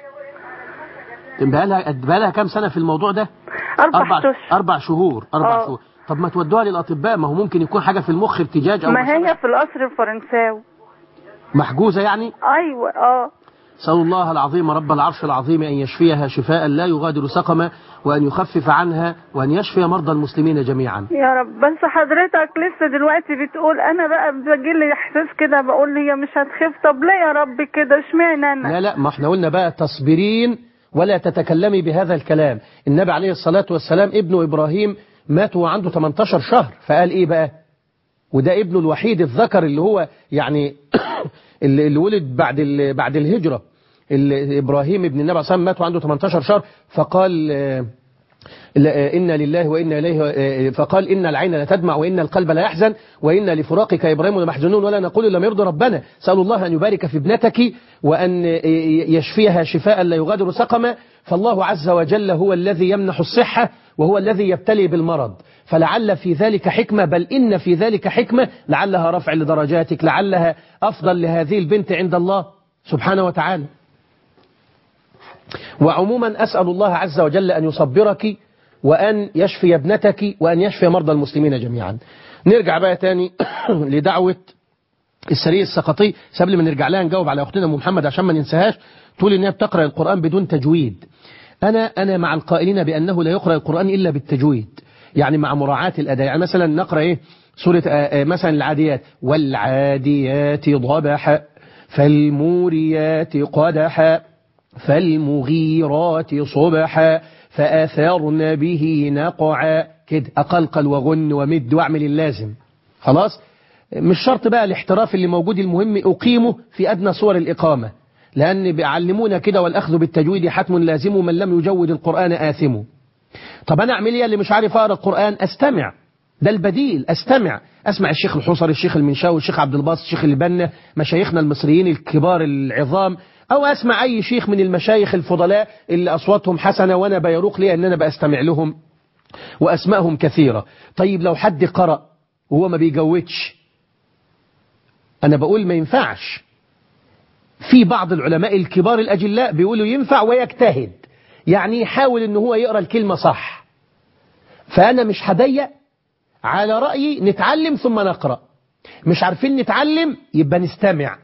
بقالها كم سنة في الموضوع ده؟ 4 أشهر. 4 شهور. 4 شهور. طب ما تودوها للأطباء، ما هو ممكن يكون حاجة في المخ، ارتجاج أو ما هي في القصر الفرنساوي محجوزة يعني؟ أيوة. نسأل الله العظيم رب العرش العظيم أن يشفيها شفاء لا يغادر سقما، وأن يخفف عنها، وأن يشفي مرضى المسلمين جميعا يا رب. بس حضرتك لسه دلوقتي بتقول، أنا بقى بيجيلي إحساس كده بقول هي مش هتخف. طب ليه يا رب كده؟ اشمعنى أنا؟ لا ما احنا قلنا بقى تصبرين ولا تتكلمي بهذا الكلام. النبي عليه الصلاة والسلام ابنه إبراهيم مات وعنده 18 شهر، فقال إيه بقى؟ وده ابنه الوحيد الذكر اللي هو يعني اللي ولد بعد الهجرة. إبراهيم ابن النبي صلى الله عليه وسلم مات وعنده 18 شهر، فقال إن لله وإنا إليه، فقال إن العين لا تدمع وإن القلب لا يحزن وإن لفراقك يا إبراهيم لمحزونون ولا نقول لم يرضي ربنا. سأل الله أن يبارك في ابنتك وأن يشفيها شفاء لا يغادر سقما. فالله عز وجل هو الذي يمنح الصحة وهو الذي يبتلي بالمرض. فلعل في ذلك حكمة، بل إن في ذلك حكمة، لعلها رفع لدرجاتك، لعلها أفضل لهذه البنت عند الله سبحانه وتعالى. وعموما أسأل الله عز وجل أن يصبرك وأن يشفي ابنتك وأن يشفي مرضى المسلمين جميعا. نرجع بقى تاني لدعوة السري السقطي. قبل ما نرجع لها نجاوب على أختنا أم محمد عشان ما ننساهاش. تقول إنها بتقرأ القرآن بدون تجويد. أنا مع القائلين بأنه لا يقرأ القرآن إلا بالتجويد، يعني مع مراعاة الأداء. يعني مثلا نقرأ سورة مثلا العاديات: والعاديات ضبحا فالموريات قدحا فالمغيرات صبحا فأثرن به نقعا، كده أقلقل وغن ومد واعمل اللازم. خلاص، مش شرط بقى الاحتراف اللي موجود، المهم أقيمه في أدنى صور الإقامة، لأن بيعلمونا كده: والأخذ بالتجويد حتم لازم من لم يجود القرآن آثم. طب أنا أعمل إيه اللي مش عارف أقرأ القرآن؟ أستمع، ده البديل. أسمع الشيخ الحصري، الشيخ المنشاوي، الشيخ عبد الباسط، الشيخ البنا، مشايخنا المصريين الكبار العظام، أو أسمع أي شيخ من المشايخ الفضلاء اللي أصواتهم حسنة وأنا بيروق لي أن أنا بأستمع لهم وأسمائهم كثيرة. طيب لو حد قرأ وهو ما بيجودش، أنا بقول ما ينفعش. في بعض العلماء الكبار الأجلاء بيقولوا ينفع ويجتهد، يعني يحاول أنه هو يقرأ الكلمة صح. فأنا مش هضيق، على رأيي نتعلم ثم نقرأ، مش عارفين نتعلم يبقى نستمع.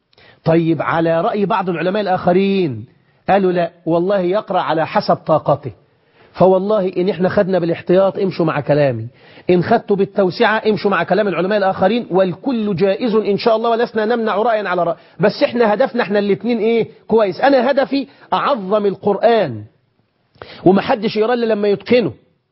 طيب على رأي بعض العلماء الآخرين قالوا لا والله يقرأ على حسب طاقته. فوالله إن إحنا خدنا بالاحتياط امشوا مع كلامي، إن خدتوا بالتوسعة امشوا مع كلام العلماء الآخرين، والكل جائز إن شاء الله، ولسنا نمنع رأيا على رأي. بس إحنا هدفنا إحنا الاثنين كويس. أنا هدفي أعظم القرآن ومحدش يقرأ إلا لما يتقنه،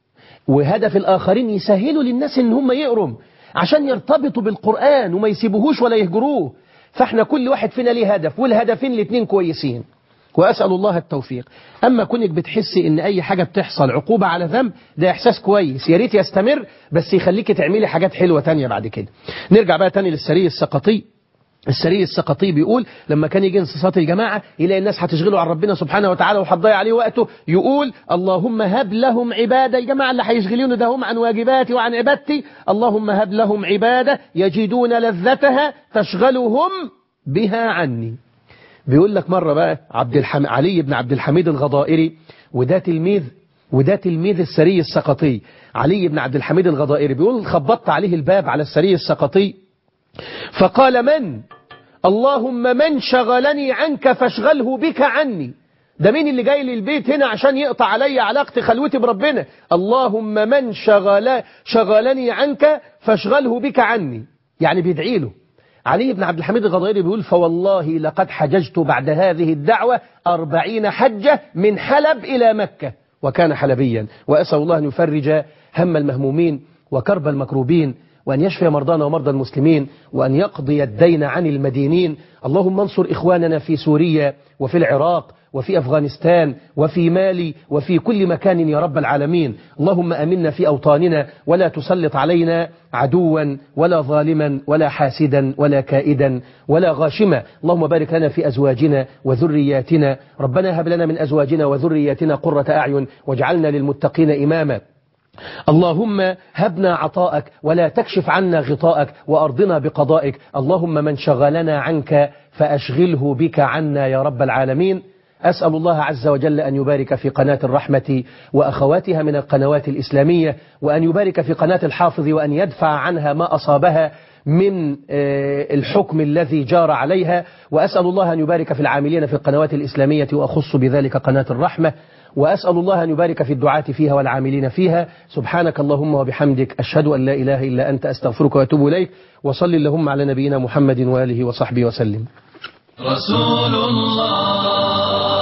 وهدف الآخرين يسهلوا للناس إن هم يقروا عشان يرتبطوا بالقرآن وما يسيبوهوش ولا يهجروه. فإحنا كل واحد فينا ليه هدف، والهدفين الاثنين كويسين، وأسأل الله التوفيق. أما كونك بتحسي إن أي حاجة بتحصل عقوبة على ذنب، ده إحساس كويس، يا ريت يستمر، بس يخليك تعملي حاجات حلوة تانية بعد كده. نرجع بقى تاني للسري السقطي. السري السقطي بيقول لما كان يجي انصصات الجماعة يلاقي الناس هتشغله عن ربنا سبحانه وتعالى وهتضيع عليه وقته، يقول: اللهم هب لهم عبادة. الجماعة اللي هيشغلون ده هم عن واجباتي وعن عبادتي، اللهم هب لهم عبادة يجدون لذتها تشغلهم بها عني. بيقول لك مرة بقى علي بن عبد الحميد الغضائري، وده تلميذ السري السقطي، علي بن عبد الحميد الغضائري، بيقول: خبطت عليه الباب على السري السقطي فقال: من؟ اللهم من شغلني عنك فاشغله بك عني. ده مين اللي جاي لي البيت هنا عشان يقطع علي علاقتي خلوتي بربنا؟ اللهم من شغلني عنك فاشغله بك عني، يعني بيدعي له. علي بن عبد الحميد الغضائري بيقول: فوالله لقد حججت بعد هذه الدعوة 40 حجة من حلب إلى مكة، وكان حلبيا. وأسأل الله أن يفرج هم المهمومين وكرب المكروبين، وأن يشفي مرضانا ومرضى المسلمين، وأن يقضي الدين عن المدينين. اللهم انصر إخواننا في سوريا وفي العراق وفي أفغانستان وفي مالي وفي كل مكان يا رب العالمين. اللهم أمنا في أوطاننا، ولا تسلط علينا عدوا ولا ظالما ولا حاسدا ولا كائدا ولا غاشما. اللهم بارك لنا في أزواجنا وذرياتنا، ربنا هب لنا من أزواجنا وذرياتنا قرة أعين واجعلنا للمتقين إماما. اللهم هبنا عطاءك ولا تكشف عنا غطاءك وأرضنا بقضائك. اللهم من شغلنا عنك فأشغله بك عنا يا رب العالمين. أسأل الله عز وجل أن يبارك في قناة الرحمة وأخواتها من القنوات الإسلامية، وأن يبارك في قناة الحافظ، وأن يدفع عنها ما أصابها من الحكم الذي جار عليها. وأسأل الله أن يبارك في العاملين في القنوات الإسلامية، وأخص بذلك قناة الرحمة. وأسأل الله أن يبارك في الدعاة فيها والعاملين فيها. سبحانك اللهم وبحمدك، أشهد أن لا إله إلا أنت، أستغفرك وأتوب إليك. وصل اللهم على نبينا محمد وآله وصحبه وسلم. رسول الله